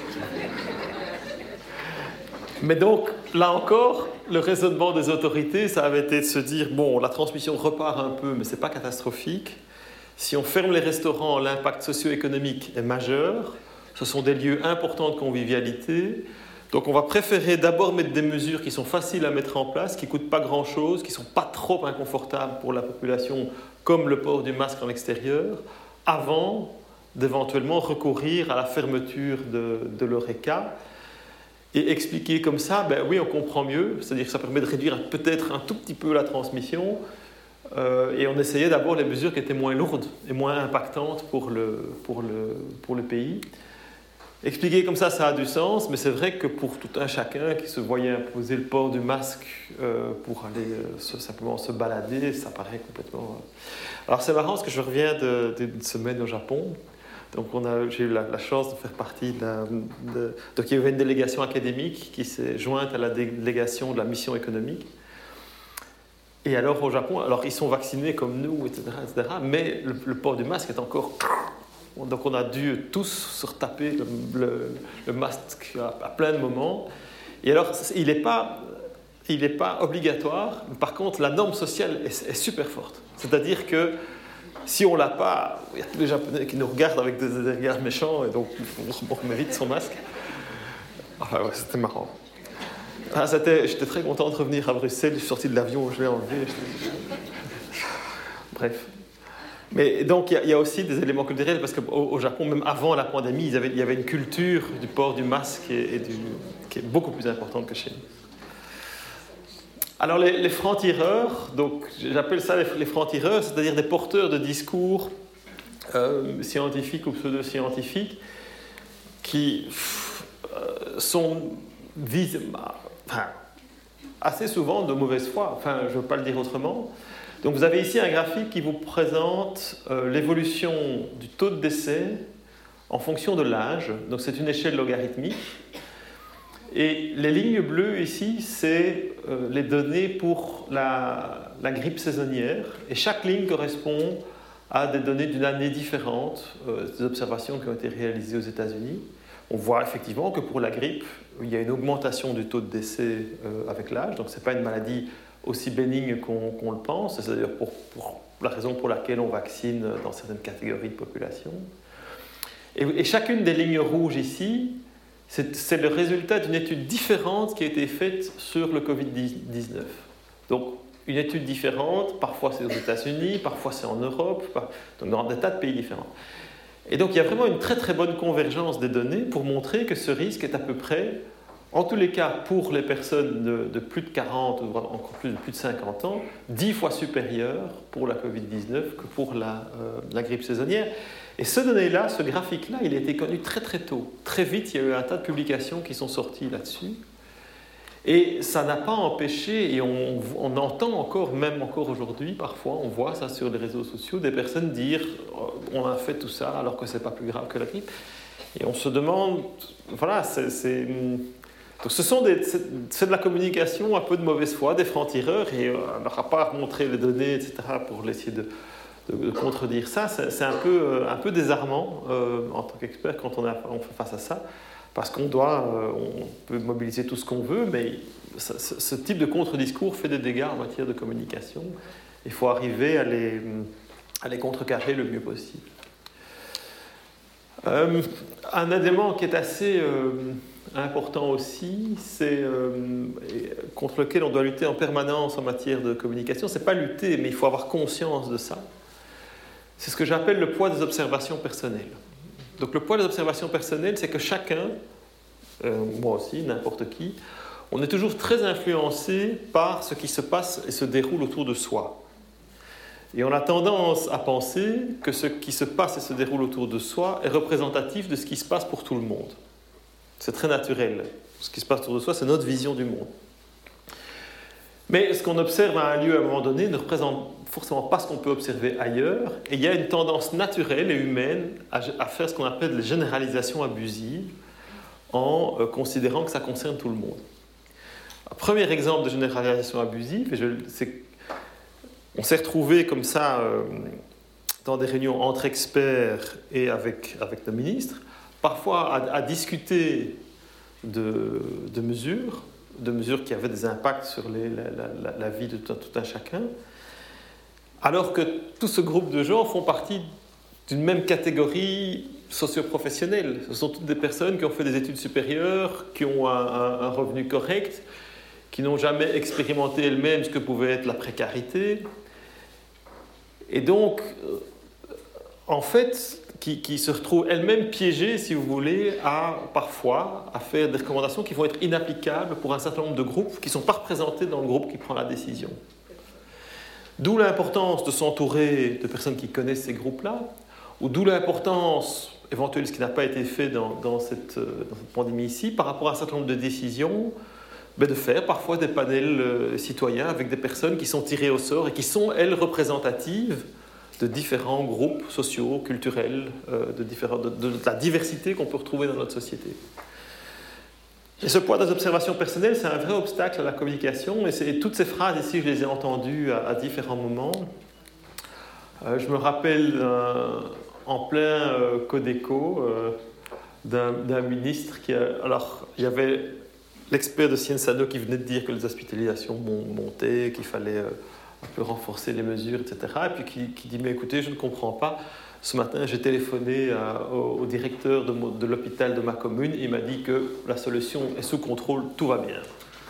Mais donc, là encore, le raisonnement des autorités, ça avait été de se dire, bon, la transmission repart un peu, mais ce n'est pas catastrophique. Si on ferme les restaurants, l'impact socio-économique est majeur. Ce sont des lieux importants de convivialité. Donc on va préférer d'abord mettre des mesures qui sont faciles à mettre en place, qui ne coûtent pas grand-chose, qui ne sont pas trop inconfortables pour la population, comme le port du masque en extérieur, avant d'éventuellement recourir à la fermeture de l'Horeca. Et expliquer comme ça, ben oui, on comprend mieux, c'est-à-dire que ça permet de réduire peut-être un tout petit peu la transmission, et on essayait d'abord les mesures qui étaient moins lourdes et moins impactantes pour le pays. Expliquer comme ça a du sens, mais c'est vrai que pour tout un chacun qui se voyait imposer le port du masque pour aller simplement se balader, ça paraît complètement... Alors c'est marrant parce que je reviens d'une semaine au Japon. Donc j'ai eu la chance de faire partie donc il y avait une délégation académique qui s'est jointe à la délégation de la mission économique. Et alors au Japon, ils sont vaccinés comme nous, etc. Mais le port du masque est encore... Donc on a dû tous se retaper le masque à plein de moments. Et alors il n'est pas obligatoire, par contre la norme sociale est super forte. C'est-à-dire que si on ne l'a pas, il y a tous les Japonais qui nous regardent avec des regards méchants, et donc on remet vite son masque. Enfin, ouais, c'était marrant. J'étais très content de revenir à Bruxelles, je suis sorti de l'avion, je l'ai enlevé. Bref. Mais donc il y a aussi des éléments culturels, parce qu'au Japon, même avant la pandémie, il y avait une culture du port du masque qui est beaucoup plus importante que chez nous. Alors les francs-tireurs, donc j'appelle ça les francs-tireurs, c'est-à-dire des porteurs de discours scientifiques ou pseudo-scientifiques qui sont assez souvent de mauvaise foi, je ne veux pas le dire autrement. Donc vous avez ici un graphique qui vous présente l'évolution du taux de décès en fonction de l'âge, donc c'est une échelle logarithmique. Et les lignes bleues ici, c'est les données pour la grippe saisonnière. Et chaque ligne correspond à des données d'une année différente, des observations qui ont été réalisées aux États-Unis. On voit effectivement que pour la grippe, il y a une augmentation du taux de décès avec l'âge. Donc ce n'est pas une maladie aussi bénigne qu'on le pense. C'est d'ailleurs pour la raison pour laquelle on vaccine dans certaines catégories de population. Et chacune des lignes rouges ici, c'est le résultat d'une étude différente qui a été faite sur le Covid-19. Donc, une étude différente, parfois c'est aux États-Unis, parfois c'est en Europe, donc dans des tas de pays différents. Et donc, il y a vraiment une très très bonne convergence des données pour montrer que ce risque est à peu près, en tous les cas pour les personnes de plus de 40 ou encore plus de 50 ans, 10 fois supérieur pour la Covid-19 que pour la grippe saisonnière. Et ce données-là, ce graphique-là, il a été connu très très tôt. Très vite, il y a eu un tas de publications qui sont sorties là-dessus. Et ça n'a pas empêché, et on entend encore, même encore aujourd'hui, parfois, on voit ça sur les réseaux sociaux, des personnes dire « on a fait tout ça alors que ce n'est pas plus grave que la grippe ». Et on se demande, voilà, donc c'est de la communication un peu de mauvaise foi, des francs-tireurs, et on leur a pas montré les données, etc., pour essayer de contredire ça. C'est un peu désarmant en tant qu'expert quand on fait face à ça, parce on peut mobiliser tout ce qu'on veut, mais ce type de contre-discours fait des dégâts en matière de communication. Il faut arriver à les contrecarrer le mieux possible. Un élément qui est assez important aussi, c'est contre lequel on doit lutter en permanence en matière de communication. C'est pas lutter, mais il faut avoir conscience de ça. C'est ce que j'appelle le poids des observations personnelles. Donc le poids des observations personnelles, c'est que chacun, moi aussi, n'importe qui, on est toujours très influencé par ce qui se passe et se déroule autour de soi. Et on a tendance à penser que ce qui se passe et se déroule autour de soi est représentatif de ce qui se passe pour tout le monde. C'est très naturel. Ce qui se passe autour de soi, c'est notre vision du monde. Mais ce qu'on observe à un lieu à un moment donné ne représente forcément pas ce qu'on peut observer ailleurs. Et il y a une tendance naturelle et humaine à faire ce qu'on appelle les généralisations abusives en considérant que ça concerne tout le monde. Un premier exemple de généralisation abusive, on s'est retrouvé comme ça dans des réunions entre experts et avec nos ministres, parfois à discuter de mesures qui avaient des impacts sur la vie de tout un chacun, alors que tout ce groupe de gens font partie d'une même catégorie socio-professionnelle. Ce sont toutes des personnes qui ont fait des études supérieures, qui ont un revenu correct, qui n'ont jamais expérimenté elles-mêmes ce que pouvait être la précarité. Et donc, en fait, qui se retrouvent elles-mêmes piégées, si vous voulez, parfois à faire des recommandations qui vont être inapplicables pour un certain nombre de groupes qui ne sont pas représentés dans le groupe qui prend la décision. D'où l'importance de s'entourer de personnes qui connaissent ces groupes-là, ou d'où l'importance éventuelle, ce qui n'a pas été fait dans cette pandémie ici, par rapport à un certain nombre de décisions, de faire parfois des panels citoyens avec des personnes qui sont tirées au sort et qui sont, elles, représentatives de différents groupes sociaux, culturels, de la diversité qu'on peut retrouver dans notre société. Et ce poids des observations personnelles, c'est un vrai obstacle à la communication. Et toutes ces phrases ici, je les ai entendues à différents moments. Je me rappelle en plein Codeco d'un ministre alors, il y avait l'expert de Sciences qui venait de dire que les hospitalisations montaient, qu'il fallait un peu renforcer les mesures, etc. Et puis qui dit, mais écoutez, je ne comprends pas. Ce matin, j'ai téléphoné au directeur de l'hôpital de ma commune et il m'a dit que la solution est sous contrôle, tout va bien.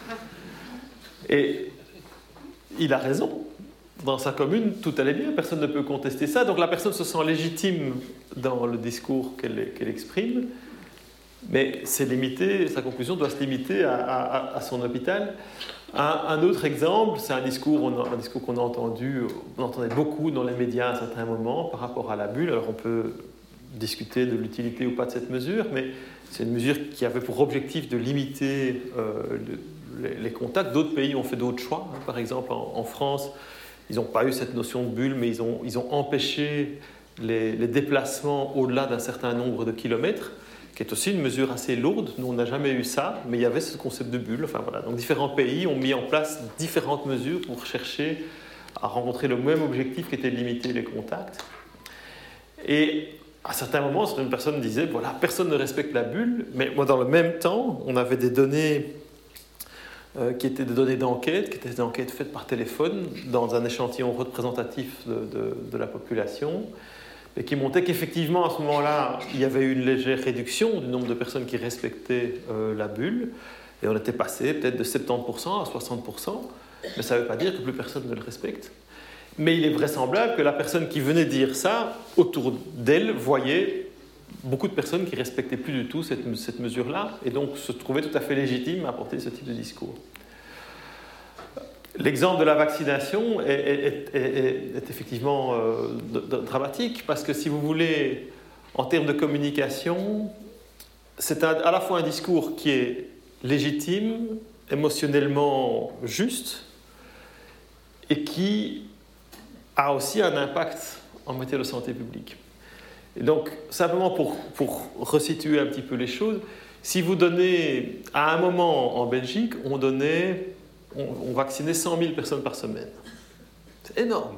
Et il a raison. Dans sa commune, tout allait bien, personne ne peut contester ça. Donc la personne se sent légitime dans le discours qu'elle exprime, mais c'est limité, sa conclusion doit se limiter à son hôpital. Un autre exemple, c'est un discours qu'on a entendu, on entendait beaucoup dans les médias à un certain moment par rapport à la bulle. Alors on peut discuter de l'utilité ou pas de cette mesure, mais c'est une mesure qui avait pour objectif de limiter les contacts. D'autres pays ont fait d'autres choix. Par exemple, en France, ils n'ont pas eu cette notion de bulle, mais ils ont empêché les déplacements au-delà d'un certain nombre de kilomètres, qui est aussi une mesure assez lourde. Nous, on n'a jamais eu ça, mais il y avait ce concept de bulle. Enfin, voilà. Donc, différents pays ont mis en place différentes mesures pour chercher à rencontrer le même objectif qui était de limiter les contacts. Et à certains moments, une personne disait, voilà, personne ne respecte la bulle, mais moi, dans le même temps, on avait des données qui étaient des données d'enquête, qui étaient des enquêtes faites par téléphone dans un échantillon représentatif de la population, et qui montraient qu'effectivement, à ce moment-là, il y avait eu une légère réduction du nombre de personnes qui respectaient la bulle, et on était passé peut-être de 70% à 60%, mais ça ne veut pas dire que plus personne ne le respecte. Mais il est vraisemblable que la personne qui venait dire ça, autour d'elle, voyait beaucoup de personnes qui ne respectaient plus du tout cette mesure-là, et donc se trouvaient tout à fait légitimes à porter ce type de discours. L'exemple de la vaccination est effectivement dramatique, parce que si vous voulez, en termes de communication, c'est à la fois un discours qui est légitime, émotionnellement juste, et qui a aussi un impact en matière de santé publique. Et donc, simplement pour resituer un petit peu les choses, si vous donnez, à un moment en Belgique, on vaccinait 100 000 personnes par semaine. C'est énorme.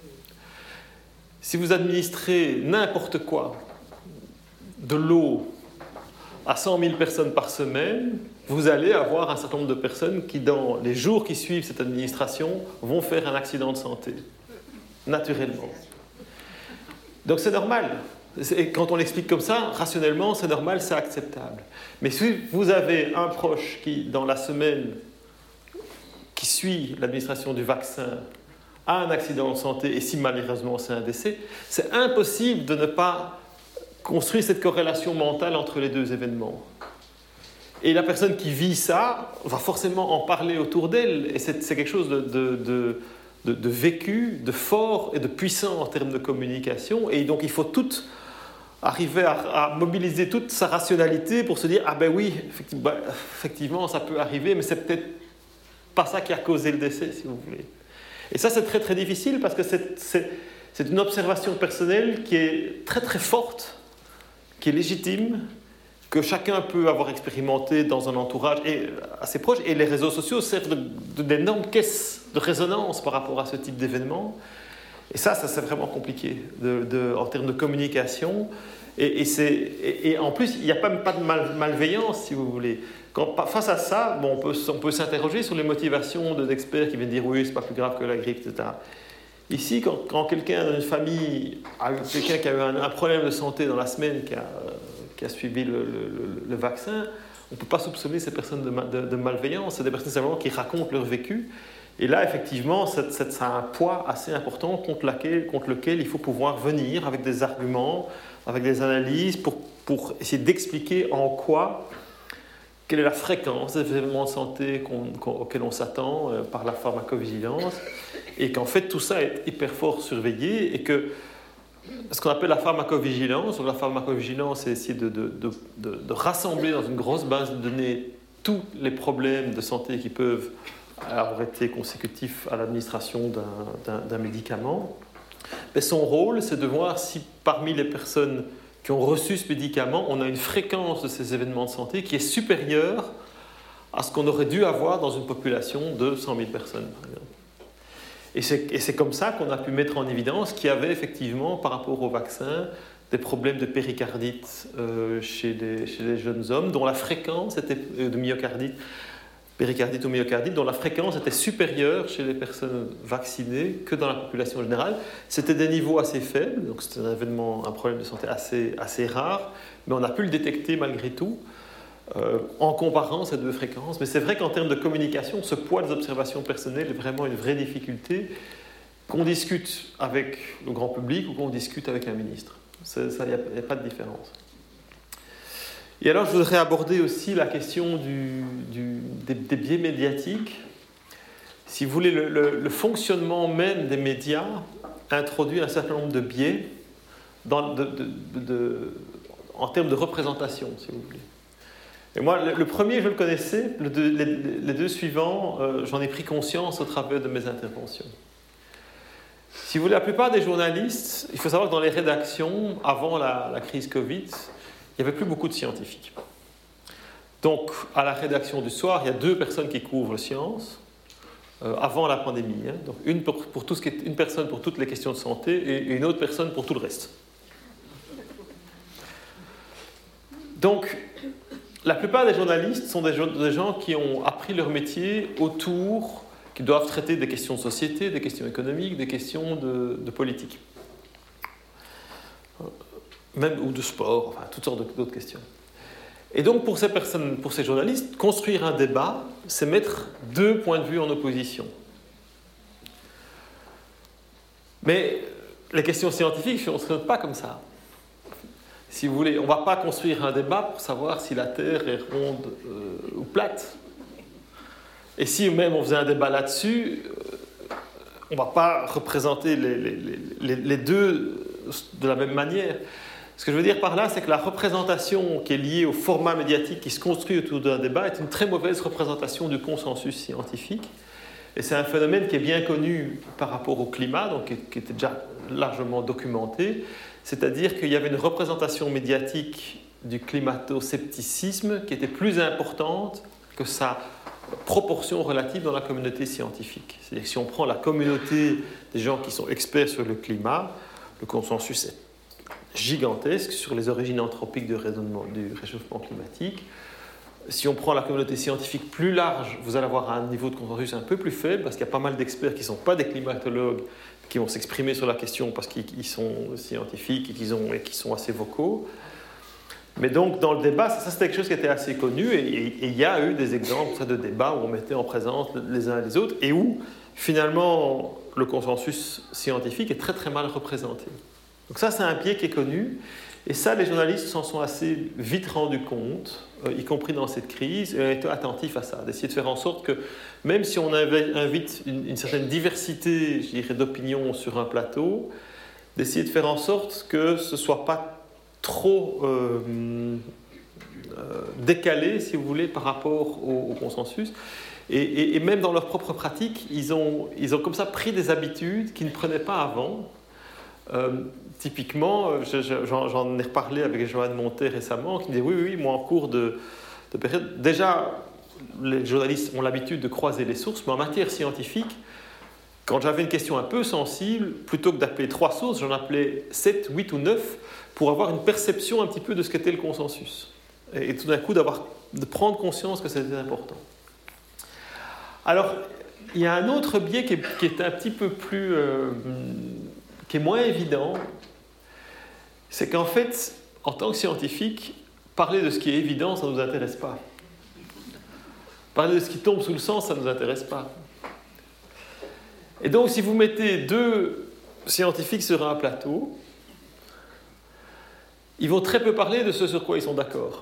Si vous administrez n'importe quoi, de l'eau à 100 000 personnes par semaine, vous allez avoir un certain nombre de personnes qui, dans les jours qui suivent cette administration, vont faire un accident de santé, naturellement. Donc c'est normal. Et quand on l'explique comme ça, rationnellement, c'est normal, c'est acceptable. Mais si vous avez un proche qui, dans la semaine qui suit l'administration du vaccin, a un accident de santé, et si malheureusement c'est un décès, c'est impossible de ne pas construire cette corrélation mentale entre les deux événements. Et la personne qui vit ça va forcément en parler autour d'elle. Et c'est quelque chose de vécu, de fort et de puissant en termes de communication. Et donc il faut arriver à mobiliser toute sa rationalité pour se dire « Ah ben oui, effectivement, ça peut arriver, mais c'est peut-être pas ça qui a causé le décès, si vous voulez. » Et ça, c'est très très difficile parce que c'est une observation personnelle qui est très très forte, qui est légitime, que chacun peut avoir expérimenté dans un entourage assez proche. Et les réseaux sociaux servent d'énormes caisses de résonance par rapport à ce type d'événement. Et ça c'est vraiment compliqué en termes de communication. Et en plus, il n'y a pas de malveillance, si vous voulez. Face à ça, bon, on peut s'interroger sur les motivations d'experts qui viennent dire « oui, c'est pas plus grave que la grippe, etc. » Ici, quand quelqu'un dans une famille, quelqu'un qui a eu un problème de santé dans la semaine, qui a suivi le vaccin, on ne peut pas soupçonner ces personnes de malveillance. C'est des personnes simplement qui racontent leur vécu. Et là, effectivement, ça a un poids assez important contre lequel il faut pouvoir venir avec des arguments, avec des analyses, pour essayer d'expliquer quelle est la fréquence des événements de santé auxquels on s'attend par la pharmacovigilance, et qu'en fait tout ça est hyper fort surveillé, et que ce qu'on appelle la pharmacovigilance, c'est essayer de rassembler dans une grosse base de données tous les problèmes de santé qui peuvent avoir été consécutifs à l'administration d'un médicament. Mais son rôle, c'est de voir si parmi les personnes qui ont reçu ce médicament, on a une fréquence de ces événements de santé qui est supérieure à ce qu'on aurait dû avoir dans une population de 100 000 personnes, par exemple. Et c'est comme ça qu'on a pu mettre en évidence qu'il y avait effectivement, par rapport au vaccin, des problèmes de péricardite chez les jeunes hommes, dont la fréquence était de myocardite, péricardite ou myocardite, dont la fréquence était supérieure chez les personnes vaccinées que dans la population générale. C'était des niveaux assez faibles, donc c'était un problème de santé assez rare, mais on a pu le détecter malgré tout en comparant ces deux fréquences. Mais c'est vrai qu'en termes de communication, ce poids des observations personnelles est vraiment une vraie difficulté, qu'on discute avec le grand public ou qu'on discute avec un ministre. Il n'y a pas de différence. Et alors, je voudrais aborder aussi la question des biais médiatiques. Si vous voulez, le fonctionnement même des médias introduit un certain nombre de biais en termes de représentation, si vous voulez. Et moi, le premier, je le connaissais. Les deux suivants, j'en ai pris conscience au travers de mes interventions. Si vous voulez, la plupart des journalistes, il faut savoir que dans les rédactions, avant la crise Covid, il n'y avait plus beaucoup de scientifiques. Donc, à la rédaction du soir, il y a 2 personnes qui couvrent sciences avant la pandémie. Donc, une personne pour toutes les questions de santé et une autre personne pour tout le reste. Donc, la plupart des journalistes sont des gens qui ont appris leur métier qui doivent traiter des questions de société, des questions économiques, des questions de politique. Même ou de sport, enfin, toutes sortes d'autres questions. Et donc, pour ces journalistes, construire un débat, c'est mettre 2 points de vue en opposition. Mais les questions scientifiques, on ne se traite pas comme ça. Si vous voulez, on ne va pas construire un débat pour savoir si la Terre est ronde ou plate. Et si même on faisait un débat là-dessus, on ne va pas représenter les deux de la même manière. Ce que je veux dire par là, c'est que la représentation qui est liée au format médiatique qui se construit autour d'un débat est une très mauvaise représentation du consensus scientifique. Et c'est un phénomène qui est bien connu par rapport au climat, donc qui était déjà largement documenté. C'est-à-dire qu'il y avait une représentation médiatique du climato-scepticisme qui était plus importante que sa proportion relative dans la communauté scientifique. C'est-à-dire que si on prend la communauté des gens qui sont experts sur le climat, le consensus est gigantesque sur les origines anthropiques du réchauffement climatique. Si on prend la communauté scientifique plus large, vous allez avoir un niveau de consensus un peu plus faible, parce qu'il y a pas mal d'experts qui ne sont pas des climatologues, qui vont s'exprimer sur la question parce qu'ils sont scientifiques et qui sont assez vocaux. Mais donc, dans le débat, ça c'était quelque chose qui était assez connu, et il y a eu des exemples de débats où on mettait en présence les uns et les autres, et où, finalement, le consensus scientifique est très très mal représenté. Donc ça, c'est un biais qui est connu, Et ça, les journalistes s'en sont assez vite rendus compte, y compris dans cette crise, et ont été attentifs à ça, d'essayer de faire en sorte que, même si on invite une certaine diversité, je dirais, d'opinions sur un plateau, d'essayer de faire en sorte que ce ne soit pas trop décalé, si vous voulez, par rapport au consensus. Et même dans leur propre pratique, ils ont comme ça pris des habitudes qu'ils ne prenaient pas avant. Typiquement, j'en ai reparlé avec Joanne Montet récemment, qui me dit oui, moi en cours de période, déjà les journalistes ont l'habitude de croiser les sources, mais en matière scientifique, quand j'avais une question un peu sensible, plutôt que d'appeler 3 sources, j'en appelais 7, 8 ou 9 pour avoir une perception un petit peu de ce qu'était le consensus. Et tout d'un coup, de prendre conscience que c'était important. Alors, il y a un autre biais qui est un petit peu plus... qui est moins évident, c'est qu'en fait, en tant que scientifique, parler de ce qui est évident, ça ne nous intéresse pas. Parler de ce qui tombe sous le sens, ça ne nous intéresse pas. Et donc, si vous mettez 2 scientifiques sur un plateau, ils vont très peu parler de ce sur quoi ils sont d'accord.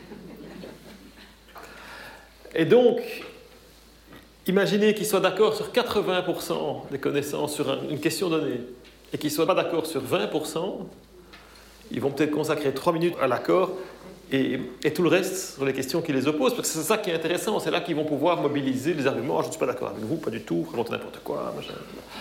Et donc, imaginez qu'ils soient d'accord sur 80% des connaissances sur une question donnée, et qu'ils ne soient pas d'accord sur 20%, ils vont peut-être consacrer 3 minutes à l'accord et tout le reste sur les questions qui les opposent, parce que c'est ça qui est intéressant, c'est là qu'ils vont pouvoir mobiliser les arguments. Je ne suis pas d'accord avec vous, pas du tout, racontez n'importe quoi, machin.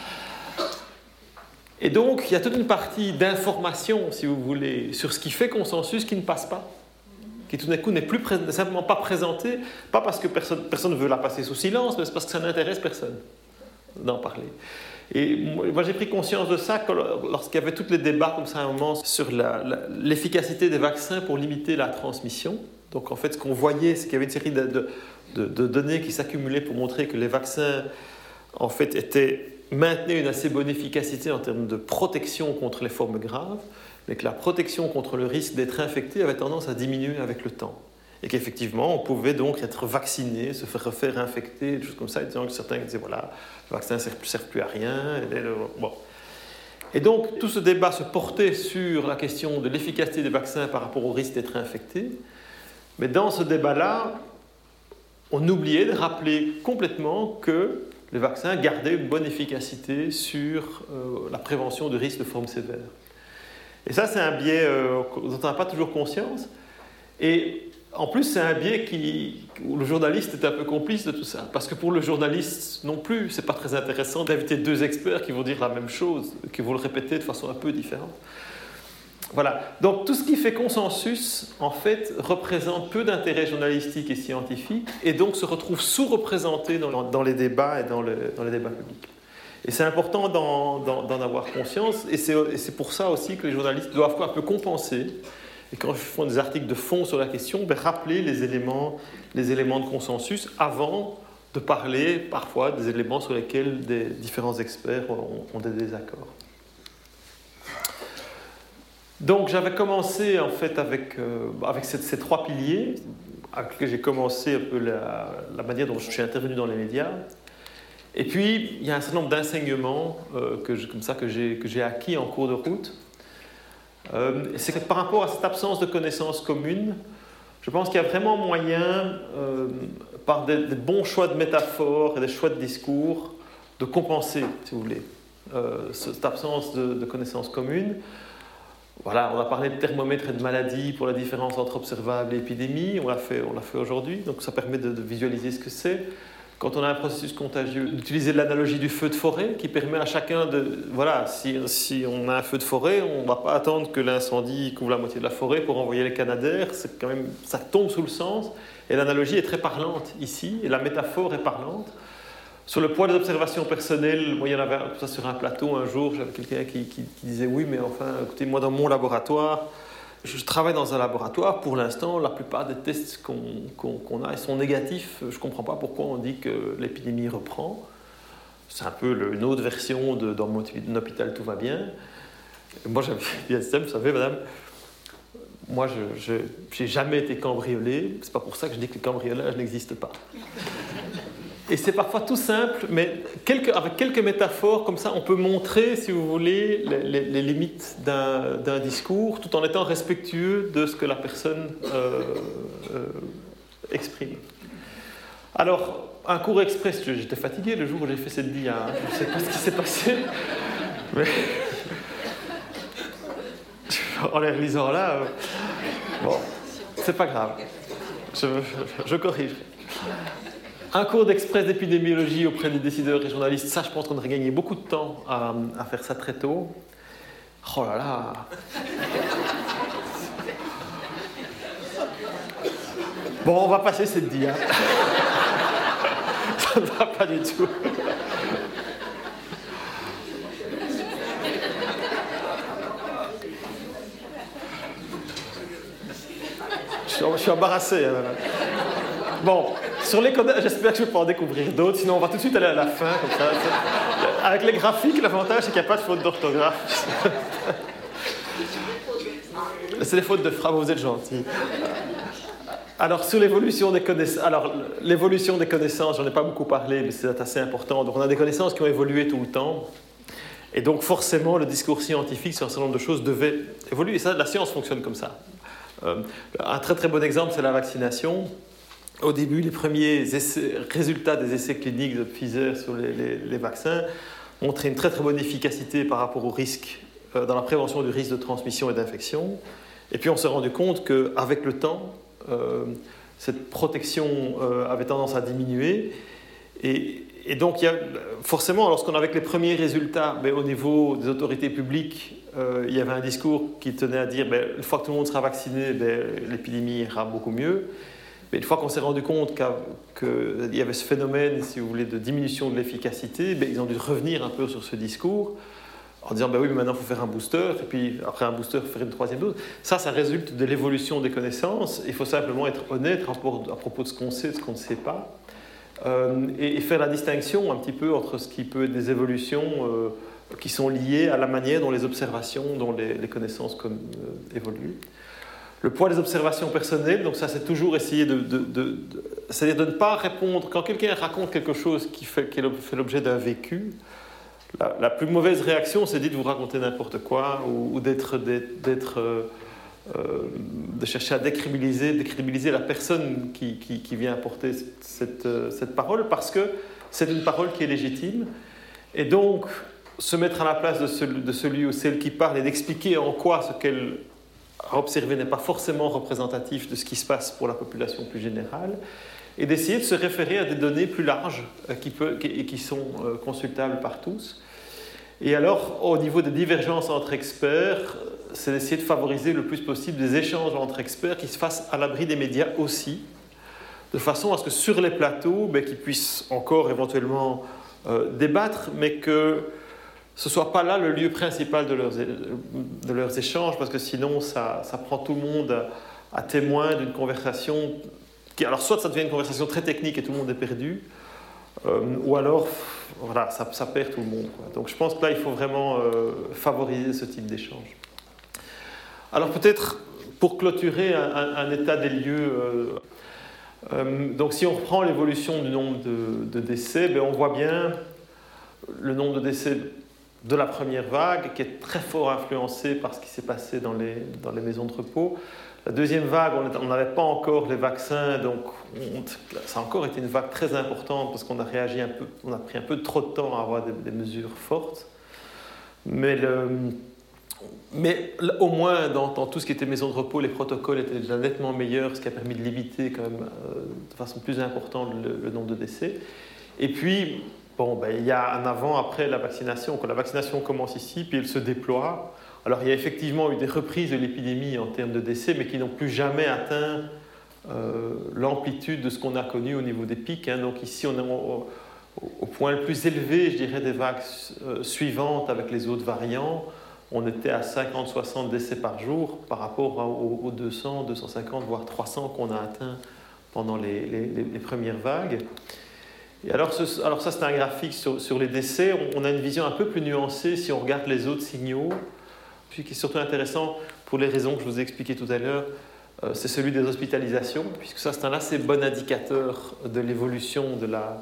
Et donc, il y a toute une partie d'information, si vous voulez, sur ce qui fait consensus qui ne passe pas, qui tout d'un coup n'est simplement pas présentée, pas parce que personne ne veut la passer sous silence, mais c'est parce que ça n'intéresse personne d'en parler. Et moi, j'ai pris conscience de ça lorsqu'il y avait tous les débats comme ça à un moment sur l'efficacité des vaccins pour limiter la transmission. Donc en fait, ce qu'on voyait, c'est qu'il y avait une série de données qui s'accumulaient pour montrer que les vaccins, en fait, maintenaient une assez bonne efficacité en termes de protection contre les formes graves, mais que la protection contre le risque d'être infecté avait tendance à diminuer avec le temps. Et qu'effectivement, on pouvait donc être vacciné, se faire refaire infecter, des choses comme ça, et certains disaient, voilà, le vaccin ne sert plus à rien. Bon. Et donc, tout ce débat se portait sur la question de l'efficacité des vaccins par rapport au risque d'être infecté. Mais dans ce débat-là, on oubliait de rappeler complètement que les vaccins gardaient une bonne efficacité sur la prévention de risques de formes sévères. Et ça, c'est un biais dont on n'a pas toujours conscience. Et en plus, c'est un biais où le journaliste est un peu complice de tout ça. Parce que pour le journaliste non plus, ce n'est pas très intéressant d'inviter 2 experts qui vont dire la même chose, qui vont le répéter de façon un peu différente. Voilà. Donc tout ce qui fait consensus, en fait, représente peu d'intérêt journalistique et scientifique, et donc se retrouve sous-représenté dans les débats et dans les débats publics. Et c'est important d'en avoir conscience, et c'est pour ça aussi que les journalistes doivent un peu compenser. Et quand je fais des articles de fond sur la question, rappeler les éléments de consensus avant de parler parfois des éléments sur lesquels des différents experts ont des désaccords. Donc j'avais commencé en fait avec ces 3 piliers, avec lesquels j'ai commencé un peu la manière dont je suis intervenu dans les médias. Et puis il y a un certain nombre d'enseignements que j'ai acquis en cours de route. C'est que par rapport à cette absence de connaissances communes, je pense qu'il y a vraiment moyen, par des bons choix de métaphores et des choix de discours, de compenser, si vous voulez, cette absence de connaissances communes. Voilà, on a parlé de thermomètre et de maladie pour la différence entre observable et épidémie, on l'a fait aujourd'hui, donc ça permet de visualiser ce que c'est. Quand on a un processus contagieux, d'utiliser l'analogie du feu de forêt qui permet à chacun de... Voilà, si on a un feu de forêt, on ne va pas attendre que l'incendie couvre la moitié de la forêt pour envoyer les canadaires. C'est quand même, ça tombe sous le sens. Et l'analogie est très parlante ici, et la métaphore est parlante. Sur le poids des observations personnelles, moi, il y en avait ça sur un plateau un jour, j'avais quelqu'un qui disait « Oui, mais enfin, écoutez, moi dans mon laboratoire... » Je travaille dans un laboratoire, pour l'instant, la plupart des tests qu'on a sont négatifs. Je ne comprends pas pourquoi on dit que l'épidémie reprend. C'est un peu une autre version de « dans mon hôpital, tout va bien ». Moi, j'avais dit à vous savez, madame, moi, je n'ai jamais été cambriolé. Ce n'est pas pour ça que je dis que le cambriolage n'existe pas. Et c'est parfois tout simple, mais avec quelques métaphores, comme ça, on peut montrer, si vous voulez, les limites d'un discours, tout en étant respectueux de ce que la personne exprime. Alors, un cours express, j'étais fatigué le jour où j'ai fait cette dia, hein. Je ne sais pas ce qui s'est passé, mais en les relisant là, bon, c'est pas grave, je corrige. Un cours d'express d'épidémiologie auprès des décideurs et journalistes, ça je pense qu'on aurait gagné beaucoup de temps à faire ça très tôt. Oh là là. Bon, on va passer cette dia. Ça ne va pas du tout. Je suis embarrassé. Bon, sur les codes, j'espère que je vais pas en découvrir d'autres, sinon on va tout de suite aller à la fin, comme ça. Avec les graphiques, l'avantage c'est qu'il n'y a pas de faute d'orthographe. C'est des fautes de frappe, vous êtes gentils. Alors, sur l'évolution des connaissances, j'en ai pas beaucoup parlé, mais c'est assez important. Donc, on a des connaissances qui ont évolué tout le temps. Et donc, forcément, le discours scientifique sur un certain nombre de choses devait évoluer. Et ça, la science fonctionne comme ça. Un très très bon exemple, c'est la vaccination. Au début, les premiers résultats des essais cliniques de Pfizer sur les vaccins montraient une très très bonne efficacité par rapport au risque, dans la prévention du risque de transmission et d'infection. Et puis on s'est rendu compte qu'avec le temps, cette protection avait tendance à diminuer. Et donc, forcément, lorsqu'on avait les premiers résultats, au niveau des autorités publiques, il y avait un discours qui tenait à dire une fois que tout le monde sera vacciné, l'épidémie ira beaucoup mieux. Mais une fois qu'on s'est rendu compte qu'il y avait ce phénomène, si vous voulez, de diminution de l'efficacité, ils ont dû revenir un peu sur ce discours en disant oui, mais maintenant il faut faire un booster, et puis après un booster, il faut faire une troisième dose. Ça résulte de l'évolution des connaissances. Il faut simplement être honnête à propos de ce qu'on sait et de ce qu'on ne sait pas, et faire la distinction un petit peu entre ce qui peut être des évolutions qui sont liées à la manière dont les observations, dont les connaissances évoluent. Le poids des observations personnelles, donc ça c'est toujours essayer c'est-à-dire de ne pas répondre, quand quelqu'un raconte quelque chose qui fait l'objet d'un vécu, la plus mauvaise réaction c'est de vous raconter n'importe quoi ou de chercher à décrédibiliser la personne qui vient apporter cette parole, parce que c'est une parole qui est légitime. Et donc, se mettre à la place de celui ou celle qui parle et d'expliquer en quoi ce qu'elle a observé n'est pas forcément représentatif de ce qui se passe pour la population plus générale, et d'essayer de se référer à des données plus larges qui sont consultables par tous. Et alors, au niveau des divergences entre experts, c'est d'essayer de favoriser le plus possible des échanges entre experts qui se fassent à l'abri des médias aussi, de façon à ce que sur les plateaux, qu'ils puissent encore éventuellement débattre, mais que ce ne soit pas là le lieu principal de leurs échanges, parce que sinon ça prend tout le monde à témoin d'une conversation qui, alors soit ça devient une conversation très technique et tout le monde est perdu, ou alors voilà, ça perd tout le monde, quoi. Donc je pense que là il faut vraiment favoriser ce type d'échange. Alors peut-être pour clôturer un état des lieux, donc si on reprend l'évolution du nombre de décès, on voit bien le nombre de décès de la première vague, qui est très fort influencé par ce qui s'est passé dans les maisons de repos. La deuxième vague, on n'avait pas encore les vaccins, donc ça a encore été une vague très importante parce qu'on a réagi un peu, on a pris un peu trop de temps à avoir des mesures fortes. Mais au moins, dans tout ce qui était maison de repos, les protocoles étaient déjà nettement meilleurs, ce qui a permis de limiter quand même de façon plus importante le nombre de décès. Et puis, il y a un avant-après la vaccination. Quand la vaccination commence ici, puis elle se déploie. Alors, il y a effectivement eu des reprises de l'épidémie en termes de décès, mais qui n'ont plus jamais atteint l'amplitude de ce qu'on a connu au niveau des pics. Donc ici, on est au point le plus élevé, je dirais, des vagues suivantes avec les autres variants. On était à 50-60 décès par jour par rapport aux 200, 250, voire 300 qu'on a atteints pendant les premières vagues. Et alors ça, c'est un graphique sur les décès. On a une vision un peu plus nuancée si on regarde les autres signaux, puis qui est surtout intéressant pour les raisons que je vous ai expliquées tout à l'heure. C'est celui des hospitalisations, puisque ça, c'est un assez bon indicateur de l'évolution de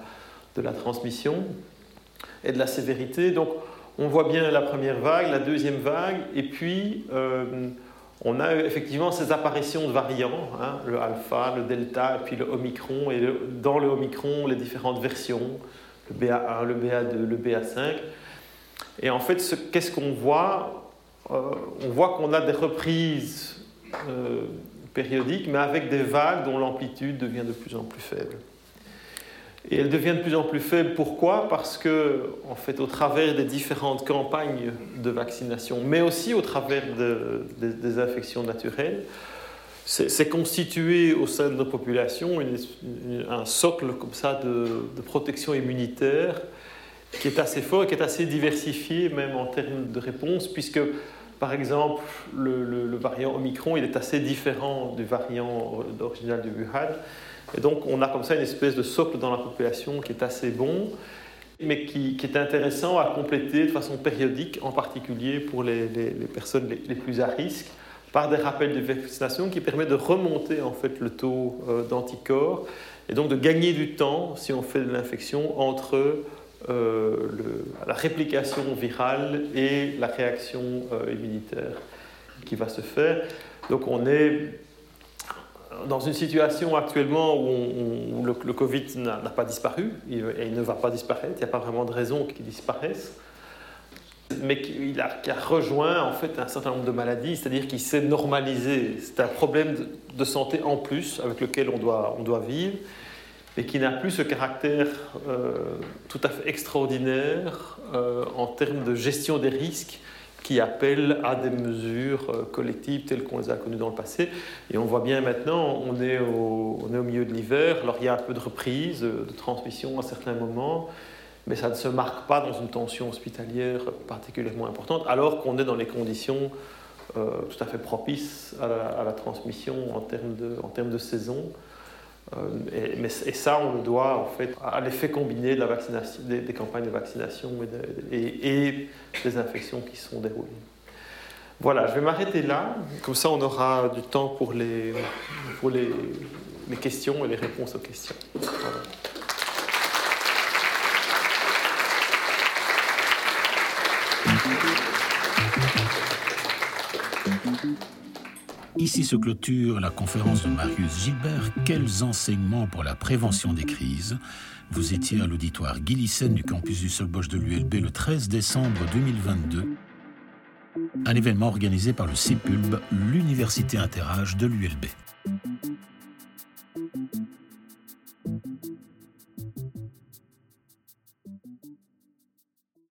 de la transmission et de la sévérité. Donc on voit bien la première vague, la deuxième vague, et puis on a effectivement ces apparitions de variants, hein, le alpha, le delta, et puis le omicron, et dans le omicron, les différentes versions, le BA1, le BA2, le BA5. Et en fait, qu'est-ce qu'on voit ? On voit qu'on a des reprises périodiques, mais avec des vagues dont l'amplitude devient de plus en plus faible. Et elle devient de plus en plus faible, pourquoi ? Parce que, en fait, au travers des différentes campagnes de vaccination, mais aussi au travers des infections naturelles, c'est constitué au sein de nos populations un socle comme ça de protection immunitaire qui est assez fort et qui est assez diversifié même en termes de réponse, puisque par exemple le variant Omicron il est assez différent du variant original de Wuhan, et donc on a comme ça une espèce de socle dans la population qui est assez bon, mais qui est intéressant à compléter de façon périodique, en particulier pour les personnes les plus à risque, par des rappels de vaccination qui permettent de remonter en fait le taux d'anticorps et donc de gagner du temps si on fait de l'infection entre la réplication virale et la réaction immunitaire qui va se faire. Donc on est dans une situation actuellement où le Covid n'a pas disparu, et il ne va pas disparaître, il n'y a pas vraiment de raison qu'il disparaisse, mais qui a rejoint en fait un certain nombre de maladies, c'est-à-dire qu'il s'est normalisé. C'est un problème de santé en plus avec lequel on doit vivre, mais qui n'a plus ce caractère tout à fait extraordinaire en termes de gestion des risques qui appelle à des mesures collectives telles qu'on les a connues dans le passé. Et on voit bien maintenant, on est au milieu de l'hiver, alors il y a un peu de reprise, de transmission à certains moments, mais ça ne se marque pas dans une tension hospitalière particulièrement importante, alors qu'on est dans les conditions tout à fait propices à la transmission en termes de saison. Et ça, on le doit en fait à l'effet combiné de la vaccination, des campagnes de vaccination et des infections qui sont déroulées. Voilà, je vais m'arrêter là. Comme ça, on aura du temps pour les questions et les réponses aux questions. Voilà. Ici se clôture la conférence de Marius Gilbert. Quels enseignements pour la prévention des crises ? Vous étiez à l'auditoire Guy Lyssen du campus du Sorbonne de l'ULB le 13 décembre 2022. Un événement organisé par le CEPULB, l'Université Interage de l'ULB.